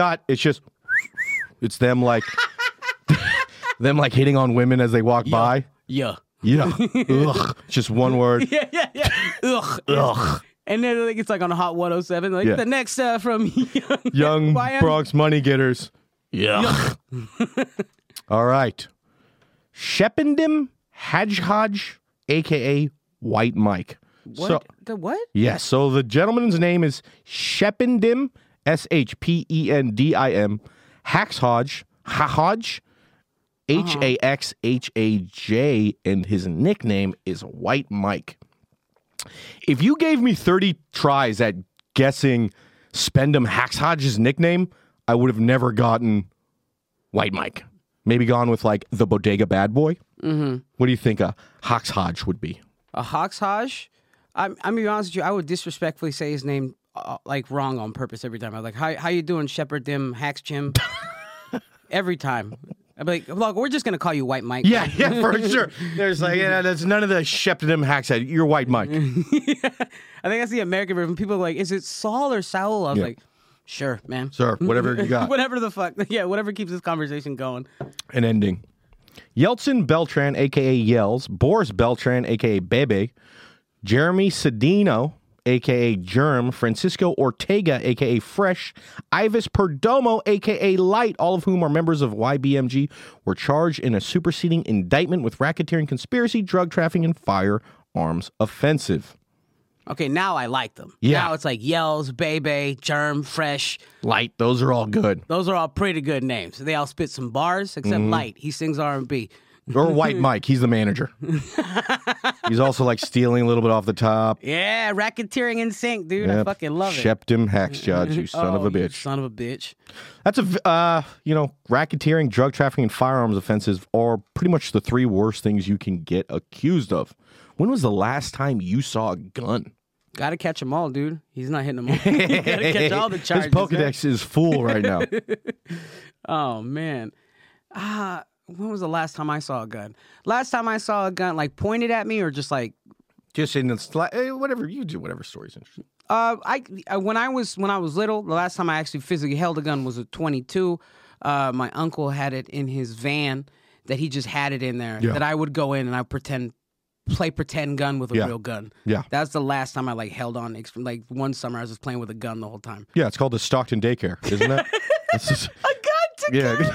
It's them like hitting on women as they walk by. Yeah. Yeah. Ugh. Just one word. Yeah. Ugh. Ugh. And then it's like on a Hot 107. Like the next from Young YM. Bronx Money Getters. Yeah. All right. Sheppendim Hajhaj, a.k.a. White Mike. What? So, The what? yes. So the gentleman's name is Sheppendim, Shpendim, Haxhaj, Haxhaj, and his nickname is White Mike. If you gave me 30 tries at guessing Spendum Haxhaj's nickname, I would have never gotten White Mike. Maybe gone with like the Bodega Bad Boy. Mm-hmm. What do you think a Haxhaj would be? A Haxhaj? I'm gonna be honest with you. I would disrespectfully say his name like wrong on purpose every time. I'm like, how you doing, Shepherd Dim Hax Jim? Every time. I'm like, look, we're just gonna call you White Mike. Yeah, for sure. There's like, that's none of the Sheppendim Haxhaj. You're White Mike. Yeah. I think that's the American version. People are like, is it Saul or Saul? I was like, sure, man. Sir, whatever you got. Whatever the fuck. Yeah, whatever keeps this conversation going. An ending. Yeltsin Beltran, a.k.a. Yells. Boris Beltran, a.k.a. Bebe. Jeremy Cedino, a.k.a. Germ. Francisco Ortega, a.k.a. Fresh. Ivis Perdomo, a.k.a. Light, all of whom are members of YBMG, were charged in a superseding indictment with racketeering, conspiracy, drug trafficking, and firearms offensive. Okay, now I like them. Yeah. Now it's like Yells, Bebe, Germ, Fresh. Light, those are all good. Those are all pretty good names. They all spit some bars, except Light. He sings R&B. Or White Mike, he's the manager. He's also like stealing a little bit off the top. Yeah, racketeering in sync, dude. I fucking love it. Sheppendim Haxhaj, you son of a You bitch. son of a bitch. That's racketeering, drug trafficking, and firearms offenses are pretty much the 3 worst things you can get accused of. When was the last time you saw a gun? Gotta catch them all, dude. He's not hitting them all. You gotta catch all the charges. His Pokedex is full right now. Oh, man. When was the last time I saw a gun? Last time I saw a gun, like, pointed at me or just, like... Just in the whatever you do, whatever story's interesting. When I was little, the last time I actually physically held a gun was a .22. My uncle had it in his van that he just had it in there. Yeah. That I would go in and I play pretend gun with a real gun. Yeah. That's the last time I like held on. Like one summer I was just playing with a gun the whole time. Yeah, it's called the Stockton Daycare, isn't it? It's just, A gun to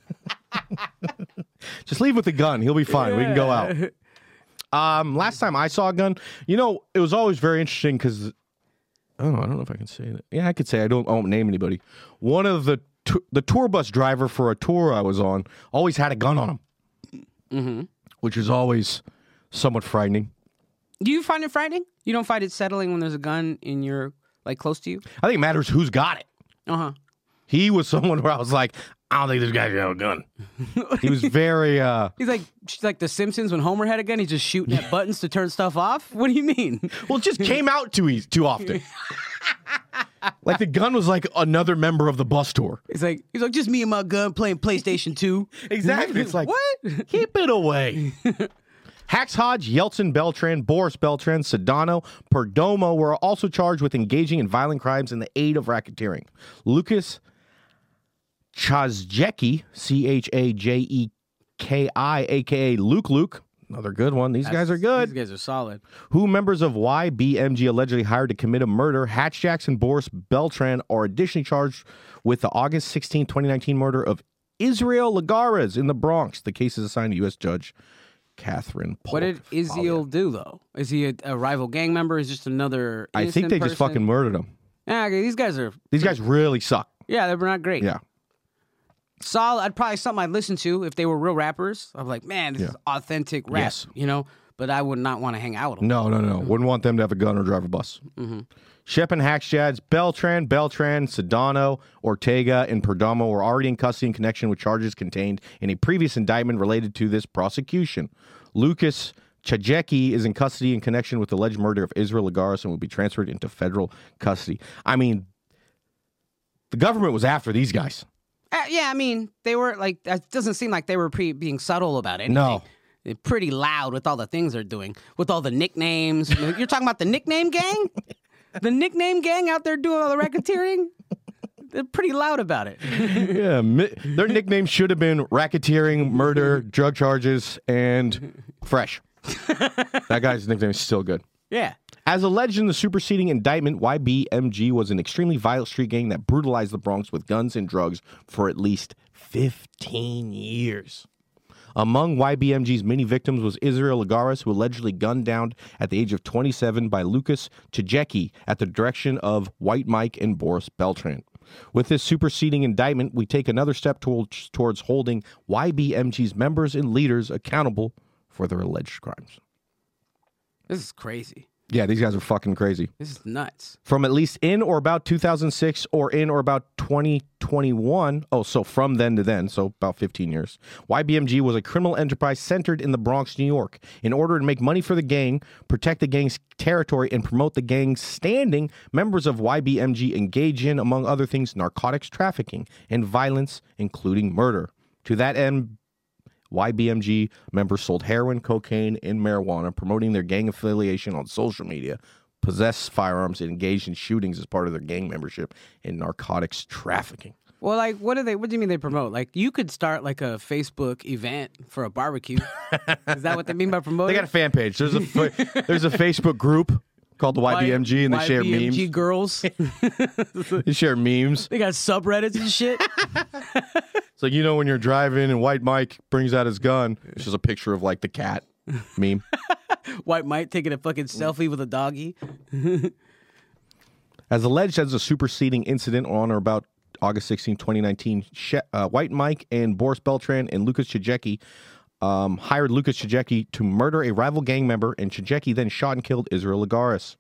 just leave with the gun. He'll be fine. We can go out. Last time I saw a gun, it was always very interesting because I don't know if I can say that. Yeah, I could say I won't name anybody. One of the tour bus driver for a tour I was on always had a gun on him, which is always somewhat frightening. Do you find it frightening? You don't find it settling when there's a gun in your close to you? I think it matters who's got it. He was someone where I was like, I don't think this guy should have a gun. He was very... He's like The Simpsons when Homer had a gun. He's just shooting at buttons to turn stuff off? What do you mean? Well, it just came out too often. Like the gun was like another member of the bus tour. He's like, just me and my gun playing PlayStation 2. Exactly. It's like, what? Keep it away. Hacks Hodge, Yeltsin Beltran, Boris Beltran, Sedano, Perdomo were also charged with engaging in violent crimes in the aid of racketeering. Lucas Chazjecki, Chajeki, a.k.a. Luke, another good one. These guys are good. These guys are solid. Who members of YBMG allegedly hired to commit a murder. Hatchjacks and Boris Beltran are additionally charged with the August 16, 2019 murder of Israel Lagares in the Bronx. The case is assigned to U.S. Judge Catherine Polk. What did Israel do, though? Is he a rival gang member? Is just another I think they just fucking murdered him. Yeah, okay, these guys really suck. Yeah, they're not great. Yeah. Solid. I'd probably something I'd listen to if they were real rappers. I'm like, man, this is authentic rap. Yes. You know, but I would not want to hang out with them. No. Wouldn't want them to have a gun or drive a bus. Mm-hmm. Shep and Hackschadz, Beltran, Sedano, Ortega, and Perdomo were already in custody in connection with charges contained in a previous indictment related to this prosecution. Lucas Chajecki is in custody in connection with the alleged murder of Israel Lagares and will be transferred into federal custody. I mean, the government was after these guys. Yeah, I mean, they were like, it doesn't seem like they were being subtle about anything. No. They're pretty loud with all the things they're doing, with all the nicknames. You're talking about the nickname gang? The nickname gang out there doing all the racketeering? They're pretty loud about it. Yeah, their nickname should have been racketeering, murder, drug charges, and fresh. That guy's nickname is still good. Yeah. As alleged in the superseding indictment, YBMG was an extremely violent street gang that brutalized the Bronx with guns and drugs for at least 15 years. Among YBMG's many victims was Israel Lagares, who allegedly gunned down at the age of 27 by Lucas Chajecki at the direction of White Mike and Boris Beltran. With this superseding indictment, we take another step towards holding YBMG's members and leaders accountable for their alleged crimes. This is crazy. Yeah, these guys are fucking crazy. This is nuts. From at least in or about 2006 or in or about 2021, so from then to then, so about 15 years, YBMG was a criminal enterprise centered in the Bronx, New York. In order to make money for the gang, protect the gang's territory, and promote the gang's standing, members of YBMG engage in, among other things, narcotics trafficking and violence, including murder. To that end, YBMG members sold heroin, cocaine, and marijuana, promoting their gang affiliation on social media, possessed firearms, and engaged in shootings as part of their gang membership and narcotics trafficking. Well, like, what do you mean they promote? Like, you could start like a Facebook event for a barbecue. Is that what they mean by promoting? They got a fan page. There's a Facebook group called the YBMG, and they share memes. YBMG girls. They share memes. They got subreddits and shit. It's like, when you're driving and White Mike brings out his gun, it's just a picture of like the cat meme. White Mike taking a fucking selfie with a doggy. As alleged as a superseding incident on or about August 16, 2019, White Mike and Boris Beltran and Lucas Chajecki hired Lucas Chajecki to murder a rival gang member, and Chajecki then shot and killed Israel Lagares.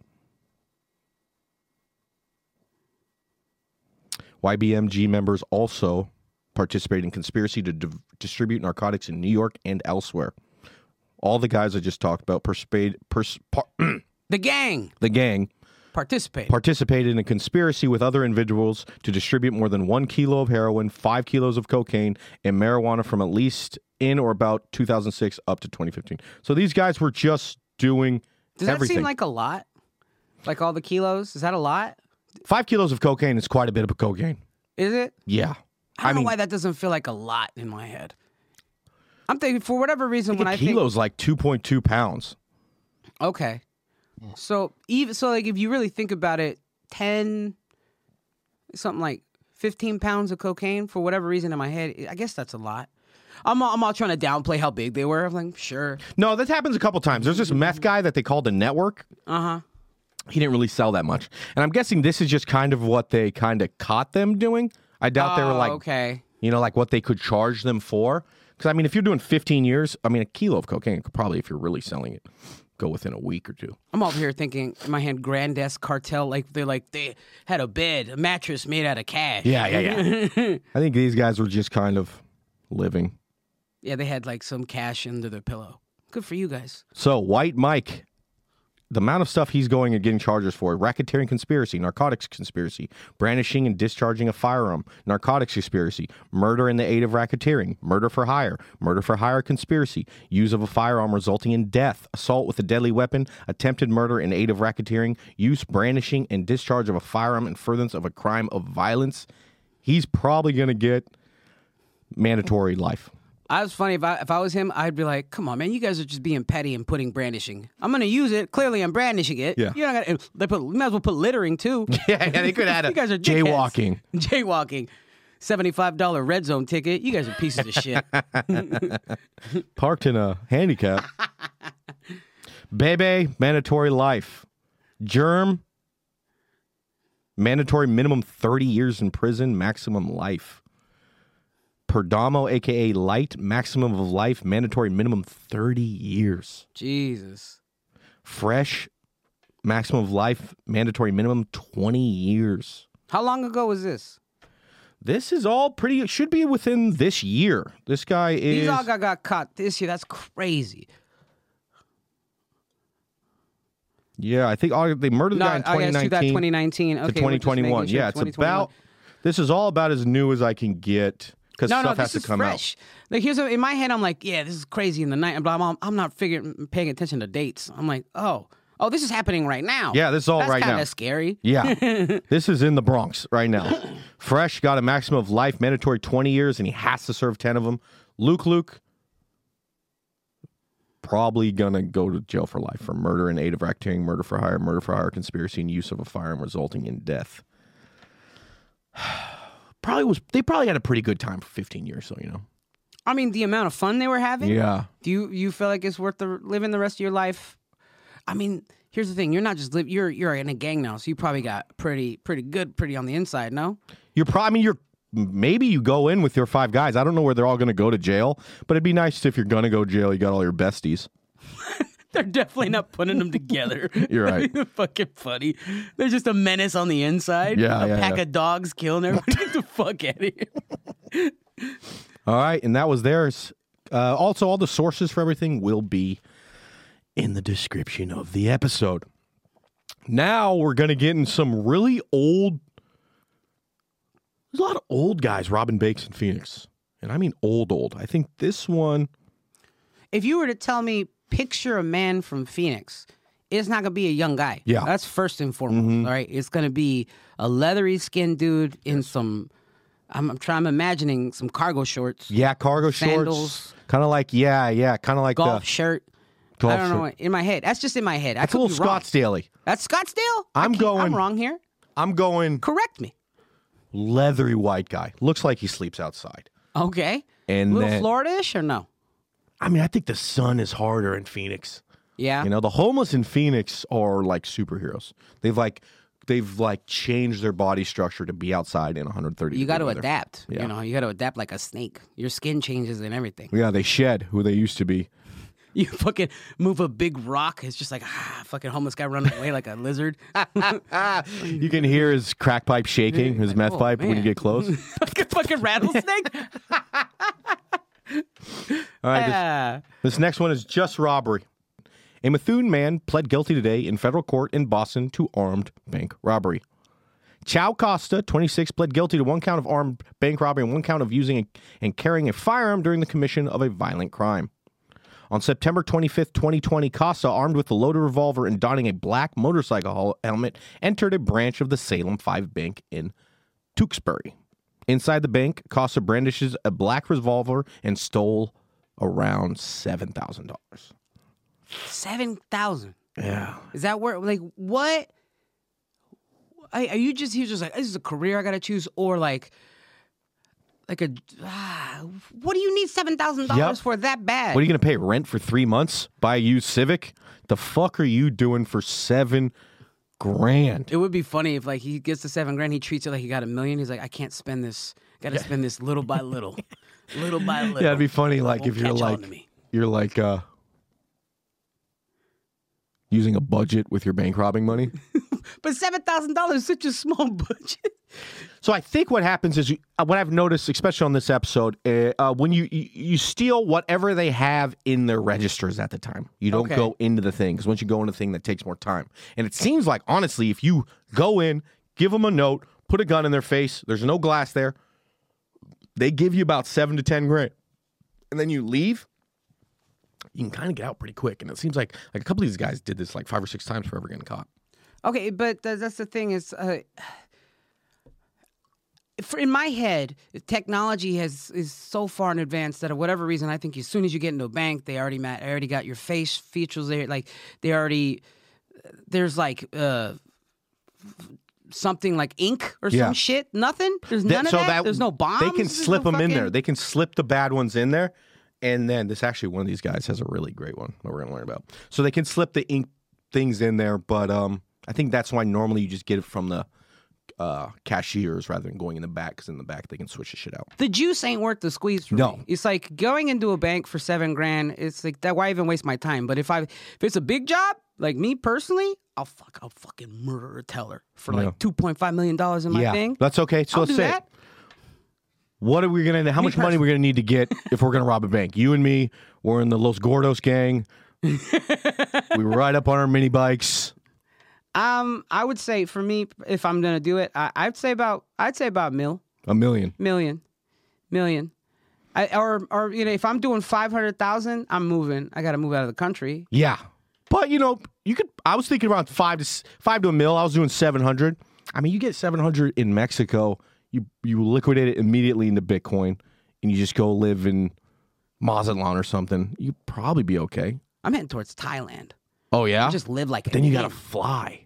YBMG members also participated in conspiracy to distribute narcotics in New York and elsewhere. All the guys I just talked about the gang participated in a conspiracy with other individuals to distribute more than 1 kilo of heroin, 5 kilos of cocaine, and marijuana from at least in or about 2006 up to 2015. So these guys were just doing Does that everything. seem like a lot? Like all the kilos? Is that a lot? 5 kilos of cocaine is quite a bit of cocaine. Is it? Yeah. I don't know why that doesn't feel like a lot in my head. I'm thinking, for whatever reason, when I think... a kilo's like 2.2 pounds. Okay. So like if you really think about it, 10, something like 15 pounds of cocaine, for whatever reason in my head, I guess that's a lot. I'm all trying to downplay how big they were. I'm like, sure. No, that happens a couple times. There's this meth guy that they called the Network. Uh-huh. He didn't really sell that much. And I'm guessing this is just kind of what they kind of caught them doing. I doubt they were like, okay. Like what they could charge them for. Because, I mean, if you're doing 15 years, a kilo of cocaine could probably, if you're really selling it, go within a week or two. I'm over here thinking in my hand, Grandes Cartel, they had a mattress made out of cash. Yeah. I think these guys were just kind of living. Yeah, they had like some cash under their pillow. Good for you guys. So, White Mike the amount of stuff he's going and getting charges for: racketeering conspiracy, narcotics conspiracy, brandishing and discharging a firearm, narcotics conspiracy, murder in the aid of racketeering, murder for hire conspiracy, use of a firearm resulting in death, assault with a deadly weapon, attempted murder in aid of racketeering, use, brandishing, and discharge of a firearm in furtherance of a crime of violence. He's probably going to get mandatory life. I was funny. If I was him, I'd be like, "Come on, man! You guys are just being petty and putting brandishing. I'm gonna use it. Clearly, I'm brandishing it. Yeah. You're not gonna. We might as well put littering too. Yeah, they could add You guys are jaywalking. Jaywalking. $75 red zone ticket. You guys are pieces of shit. Parked in a handicap. Bebe, mandatory life. Germ, mandatory minimum 30 years in prison, maximum life. Perdomo, a.k.a. Light, maximum of life, mandatory minimum 30 years. Jesus. Fresh, maximum of life, mandatory minimum 20 years. How long ago was this? This is all pretty, it should be within this year. This guy is... These all got caught this year. That's crazy. Yeah, I think they murdered the guy in 2019. 2019. Okay, to 2021. Sure, Yeah, it's about, this is all about as new as I can get. Because stuff has to come fresh. out. Like in my head, I'm like, yeah, this is crazy in the night. But I'm not paying attention to dates. I'm like, oh, this is happening right now. Yeah, this is all That's right now. That's kind of scary. Yeah, this is in the Bronx right now. Fresh got a maximum of life, mandatory 20 years, and he has to serve 10 of them. Luke, probably gonna go to jail for life for murder in aid of racketeering, murder for hire conspiracy, and use of a firearm resulting in death. They probably had a pretty good time for 15 years, so, you know. I mean, the amount of fun they were having. Yeah. Do you feel like it's worth living the rest of your life? I mean, here's the thing: you're not just you're in a gang now, so you probably got pretty on the inside. No, maybe you go in with your 5 guys. I don't know where they're all going to go to jail, but it'd be nice if you're going to go to jail, you got all your besties. They're definitely not putting them together. You're right. Fucking funny. They're just a menace on the inside. Yeah, a pack of dogs killing everybody. Get the fuck out of here. All right, and that was theirs. Also, all the sources for everything will be in the description of the episode. Now we're going to get in some really old... There's a lot of old guys robbing banks in Phoenix. And I mean old. I think this one... If you were to tell me, picture a man from Phoenix, it's not going to be a young guy. Yeah. That's first and foremost, all right? It's going to be a leathery skinned dude in some... I'm imagining some cargo shorts. Yeah, cargo sandals, shorts. Kind of like, kind of like golf shirt. I don't know. In my head. That's just in my head. That's a little Scottsdale-y. That's Scottsdale? I'm wrong here. I'm going... Correct me. Leathery white guy. Looks like he sleeps outside. Okay. And a little Florida-ish or no? I mean, I think the sun is harder in Phoenix. Yeah. You know, the homeless in Phoenix are like superheroes. They've changed their body structure to be outside in 130 You got to weather. adapt. Yeah. You know, you got to adapt like a snake. Your skin changes and everything. Yeah, they shed who they used to be. You fucking move a big rock. It's just like, fucking homeless guy running away like a lizard. You can hear his crack pipe shaking, his meth pipe when you get close. fucking rattlesnake. All right, this next one is just robbery. A Methuen man pled guilty today in federal court in Boston to armed bank robbery. Chow Costa, 26, pled guilty to 1 count of armed bank robbery and 1 count of using and carrying a firearm during the commission of a violent crime. On September 25th, 2020, Costa, armed with a loaded revolver and donning a black motorcycle helmet, entered a branch of the Salem 5 Bank in Tewksbury. Inside the bank, Costa brandishes a black revolver and stole around $7,000. $7,000. Yeah. Is that where, like, what? Are you just, he's just like, this is a career I got to choose, or like what do you need $7,000 for that bad? What are you going to pay rent for 3 months? Buy a used Civic? The fuck are you doing for $7,000? It would be funny if like he gets the $7,000, he treats it like he got $1 million. He's like, I can't spend this. Got to spend this little by little, little by little. Yeah, it'd be funny. Like if you're like using a budget with your bank robbing money. But $7,000 is such a small budget. So I think what happens is, what I've noticed, especially on this episode, when you steal whatever they have in their registers at the time. You don't go into the thing, because once you go into the thing, that takes more time. And it seems like, honestly, if you go in, give them a note, put a gun in their face, there's no glass there, they give you about $7 to $10 grand, and then you leave, you can kind of get out pretty quick. And it seems like a couple of these guys did this like 5 or 6 times before ever getting caught. Okay, but that's the thing is, in my head, technology is so far in advance that, for whatever reason, I think as soon as you get into a bank, they already got your face features there. Like there's like something like ink or some shit. Nothing. There's none of that. There's no bombs. They can slip them in there. They can slip the bad ones in there, and then this actually one of these guys has a really great one that we're gonna learn about. So they can slip the ink things in there, but I think that's why normally you just get it from the cashiers rather than going in the back, because in the back they can switch the shit out. The juice ain't worth the squeeze for me. It's like going into a bank for $7 grand. It's like that. Why even waste my time? But if it's a big job, like me personally, I'll fucking murder a teller for like $2.5 million in my thing. That's okay. So let's say that. What are we gonna? How much money we're gonna need to get if we're gonna rob a bank? You and me, we're in the Los Gordos gang. We ride up on our mini bikes. I would say for me, if I'm gonna do it, I'd say about $1 million. Million. Or if I'm doing 500,000, I'm moving. I got to move out of the country. Yeah, but you could. I was thinking around $5 to $1 million. I was doing 700. I mean, you get 700 in Mexico. You liquidate it immediately into Bitcoin, and you just go live in Mazatlan or something. You'd probably be okay. I'm heading towards Thailand. Oh yeah, just live like. Then you gotta fly.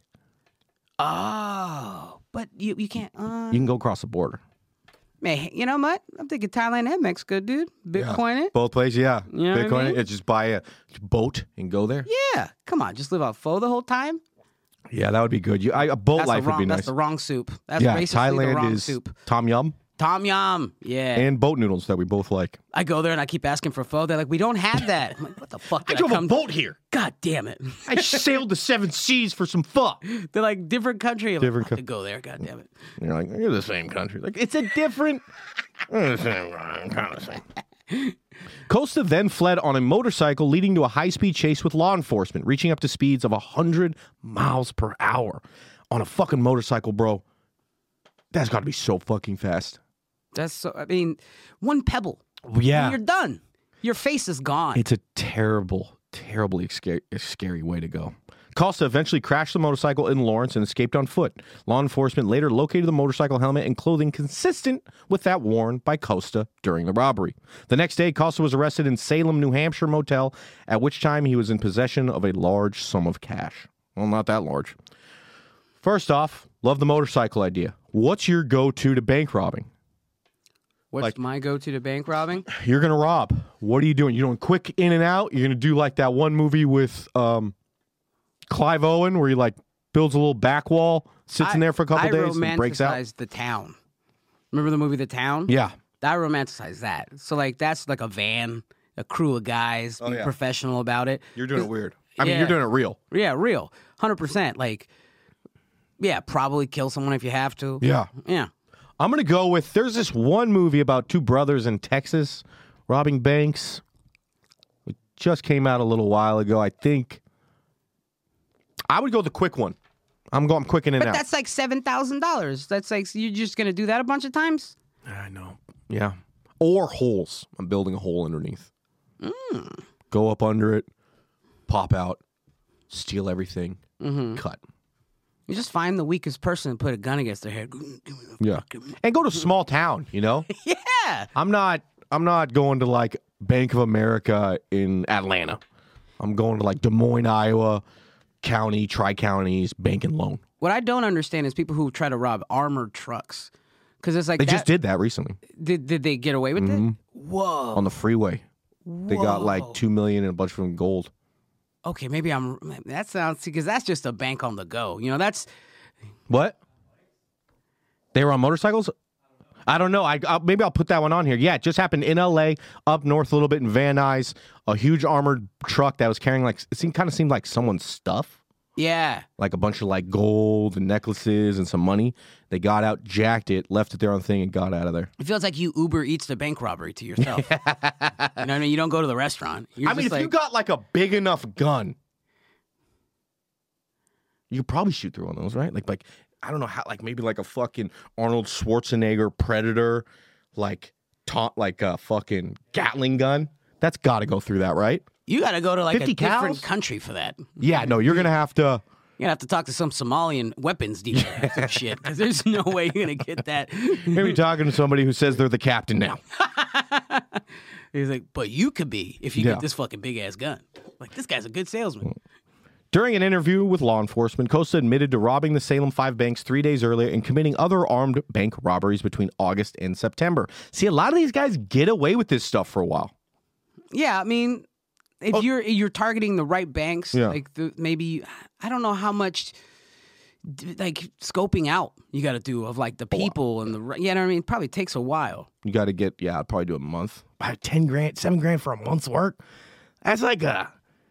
Oh, but you can't. You can go across the border. Man, you know what? I'm thinking Thailand and Mexico, dude. Bitcoin it. Both places, yeah. You know Bitcoin it. Just buy a boat and go there. Yeah, come on, just live off pho the whole time. Yeah, that would be good. A boat life would be nice. That's the wrong soup. That's basically Thailand the wrong is soup. Tom Yum. Tom Yum, yeah. And boat noodles that we both like. I go there and I keep asking for pho. They're like, we don't have that. I'm like, what the fuck? I drove a boat here. God damn it. I sailed the 7 seas for some pho. They're like, different country. I'm different like, go there. God damn it. And you're like, you're the same country. Like, it's a different. Kind of same. Costa then fled on a motorcycle, leading to a high-speed chase with law enforcement, reaching up to speeds of 100 miles per hour on a fucking motorcycle, bro. That's got to be so fucking fast. That's so. I mean, one pebble. Yeah, and you're done. Your face is gone. It's a terribly scary way to go. Costa eventually crashed the motorcycle in Lawrence and escaped on foot. Law enforcement later located the motorcycle helmet and clothing consistent with that worn by Costa during the robbery. The next day, Costa was arrested in Salem, New Hampshire motel, at which time he was in possession of a large sum of cash. Well, not that large. First off, love the motorcycle idea. What's your go-to to bank robbing? What's my go-to to bank robbing? You're going to rob. What are you doing? You're doing quick in and out? You're going to do like that one movie with Clive Owen where he like builds a little back wall, sits in there for a couple days and breaks out? I romanticized The Town. Remember the movie The Town? Yeah. I romanticized that. So like that's like a van, a crew of guys, be professional about it. You're doing it weird. I mean, you're doing it real. Yeah, real. 100%. Like, yeah, probably kill someone if you have to. Yeah. Yeah. I'm going to go with, there's this one movie about 2 brothers in Texas robbing banks. It just came out a little while ago. I think I would go the quick one. I'm going quick in and out. But that's like $7,000. That's like, you're just going to do that a bunch of times? I know. Yeah. Or holes. I'm building a hole underneath. Go up under it, pop out, steal everything, cut. You just find the weakest person and put a gun against their head. Yeah. And go to a small town, you know? Yeah. I'm not going to like Bank of America in Atlanta. I'm going to like Des Moines, Iowa, county, tri-counties, bank and loan. What I don't understand is people who try to rob armored trucks. Because it's like they just did that recently. Did they get away with it? Whoa. On the freeway. They got like $2 million and a bunch of them in gold. Okay, maybe that sounds, because that's just a bank on the go. You know, that's. What? They were on motorcycles? I don't know. Maybe I'll put that one on here. Yeah, it just happened in L.A., up north a little bit in Van Nuys. A huge armored truck that was carrying like, it kind of seemed like someone's stuff. Yeah. Like a bunch of like gold and necklaces and some money. They got out, jacked it, left it there on the thing, and got out of there. It feels like you Uber Eats the bank robbery to yourself. You know what I mean? You don't go to the restaurant. You're I mean, just if you got like a big enough gun, you could probably shoot through one of those, right? Like I don't know how, like maybe like a fucking Arnold Schwarzenegger Predator, like a fucking Gatling gun. That's got to go through that, right? You got to go to like a 50 different cows? country for that. Yeah, no, you're gonna have to. You're going to have to talk to some Somalian weapons dealer or some shit, because there's no way you're going to get that. Maybe talking to somebody who says they're the captain now. He's like, but you could be if you get this fucking big-ass gun. Like, this guy's a good salesman. During an interview with law enforcement, Costa admitted to robbing the Salem 5 banks 3 days earlier and committing other armed bank robberies between August and September. See, a lot of these guys get away with this stuff for a while. Yeah, I mean, if you're targeting the right banks, like maybe I don't know how much like scoping out you got to do of like the people and the you know what I mean. Probably takes a while. You got to get I'd probably do a month. About 10 grand, 7 grand for a month's work. That's like a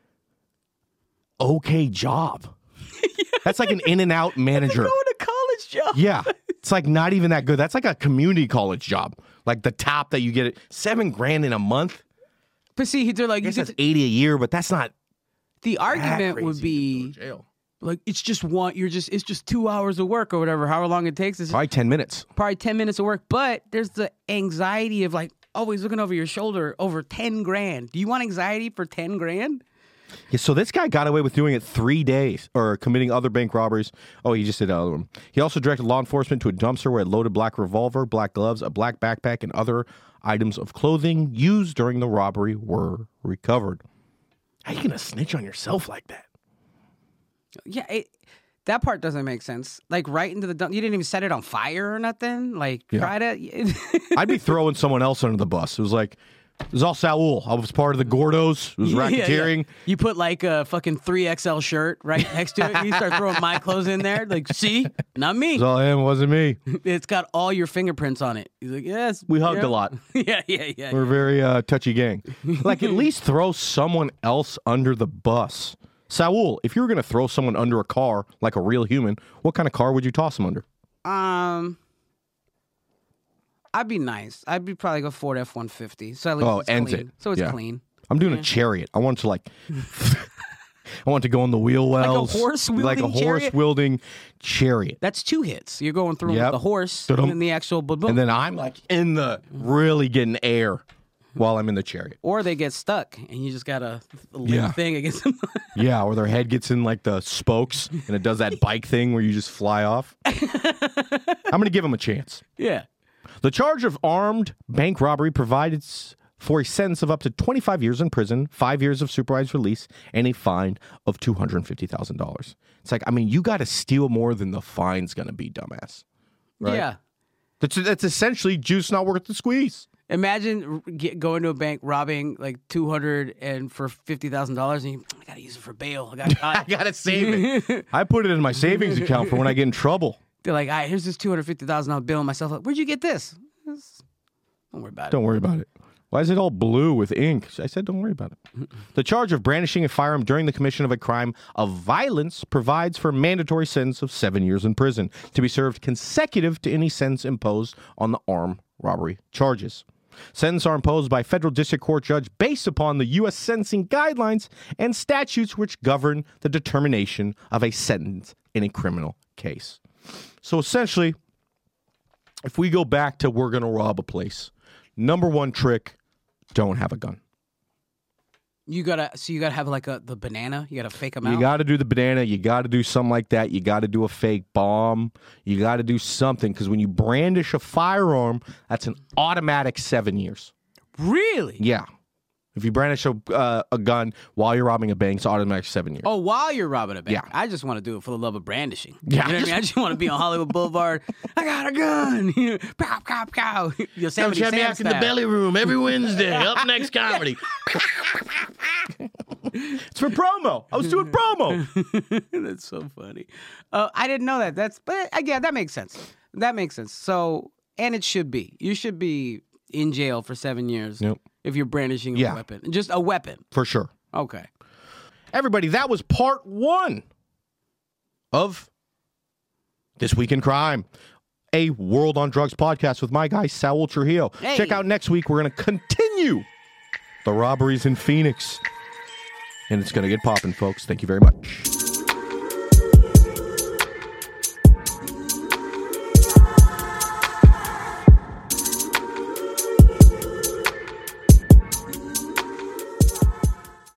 okay job. That's like an in and out manager. Going to college job. Yeah, it's like not even that good. That's like a community college job, like the top that you get. 7 grand in a month. But see, they're like, I guess that's 80 a year, but that's not. The argument crazy would to be go to jail. like it's just it's just 2 hours of work or whatever, however long it takes. It's Probably 10 minutes. probably 10 minutes of work. But there's the anxiety of like always looking over your shoulder over 10 grand. Do you want anxiety for 10 grand? Yeah, so this guy got away with doing it 3 days, or committing other bank robberies. Oh, he just did another one. He also directed law enforcement to a dumpster where a loaded black revolver, black gloves, a black backpack, and other items of clothing used during the robbery were recovered. How are you gonna snitch on yourself like that? Yeah, that part doesn't make sense. Like right into the dump. You didn't even set it on fire or nothing. Like try to. I'd be throwing someone else under the bus. It was all Saul. I was part of the Gordos. It was racketeering. Yeah. You put like a fucking 3XL shirt right next to it. You start throwing my clothes in there. Like, see, not me. It was all him. It wasn't me. It's got all your fingerprints on it. He's like, yes. We hugged a lot. Yeah. We're a very touchy gang. Like, at least throw someone else under the bus. Saul, if you were going to throw someone under a car like a real human, what kind of car would you toss them under? I'd be nice. I'd be probably go Ford F-150. So at least it's ends clean. it. So it's clean. I'm doing a chariot. I want to like, I want to go on the wheel wells. Like a horse wielding chariot. That's 2 hits. You're going through with the horse and then the actual boom. And then I'm like in the really getting air while I'm in the chariot. Or they get stuck and you just got a little thing against them. Yeah, or their head gets in like the spokes and it does that bike thing where you just fly off. I'm going to give them a chance. Yeah. The charge of armed bank robbery provides for a sentence of up to 25 years in prison, 5 years of supervised release, and a fine of $250,000. It's like, I mean, you got to steal more than the fine's going to be, dumbass. Right? Yeah. That's essentially juice not worth the squeeze. Imagine going to a bank, robbing like $200 and for $50,000, and you, I got to use it for bail. I got to save it. I put it in my savings account for when I get in trouble. They're like, all right, here's this $250,000 bill, and myself like, where'd you get this? Don't worry about it. Don't worry about it. Why is it all blue with ink? I said, don't worry about it. The charge of brandishing a firearm during the commission of a crime of violence provides for a mandatory sentence of 7 years in prison to be served consecutive to any sentence imposed on the armed robbery charges. Sentences are imposed by a federal district court judge based upon the U.S. sentencing guidelines and statutes which govern the determination of a sentence in a criminal case. So essentially, if we go back to we're going to rob a place, number one trick, don't have a gun. You gotta have like the banana. You gotta fake them out. You got to do the banana. You got to do something like that. You got to do a fake bomb. You got to do something because when you brandish a firearm, that's an automatic 7 years. Really? Yeah. If you brandish a gun while you're robbing a bank, it's automatic 7 years. Oh, while you're robbing a bank? Yeah. I just want to do it for the love of brandishing. Yeah. You know what I mean? I just want to be on Hollywood Boulevard. I got a gun. Pow, pow, pow. Yosemite Come check me Sam out in the style. belly room every Wednesday. Up next comedy. It's for promo. I was doing promo. That's so funny. I didn't know that. Yeah, that makes sense. That makes sense. So, and it should be. You should be in jail for 7 years. Yep. If you're brandishing a weapon. Just a weapon. For sure. Okay. Everybody, that was part 1 of This Week in Crime, a World on Drugs podcast with my guy, Saul Trujillo. Hey. Check out next week. We're going to continue the robberies in Phoenix. And it's going to get popping, folks. Thank you very much.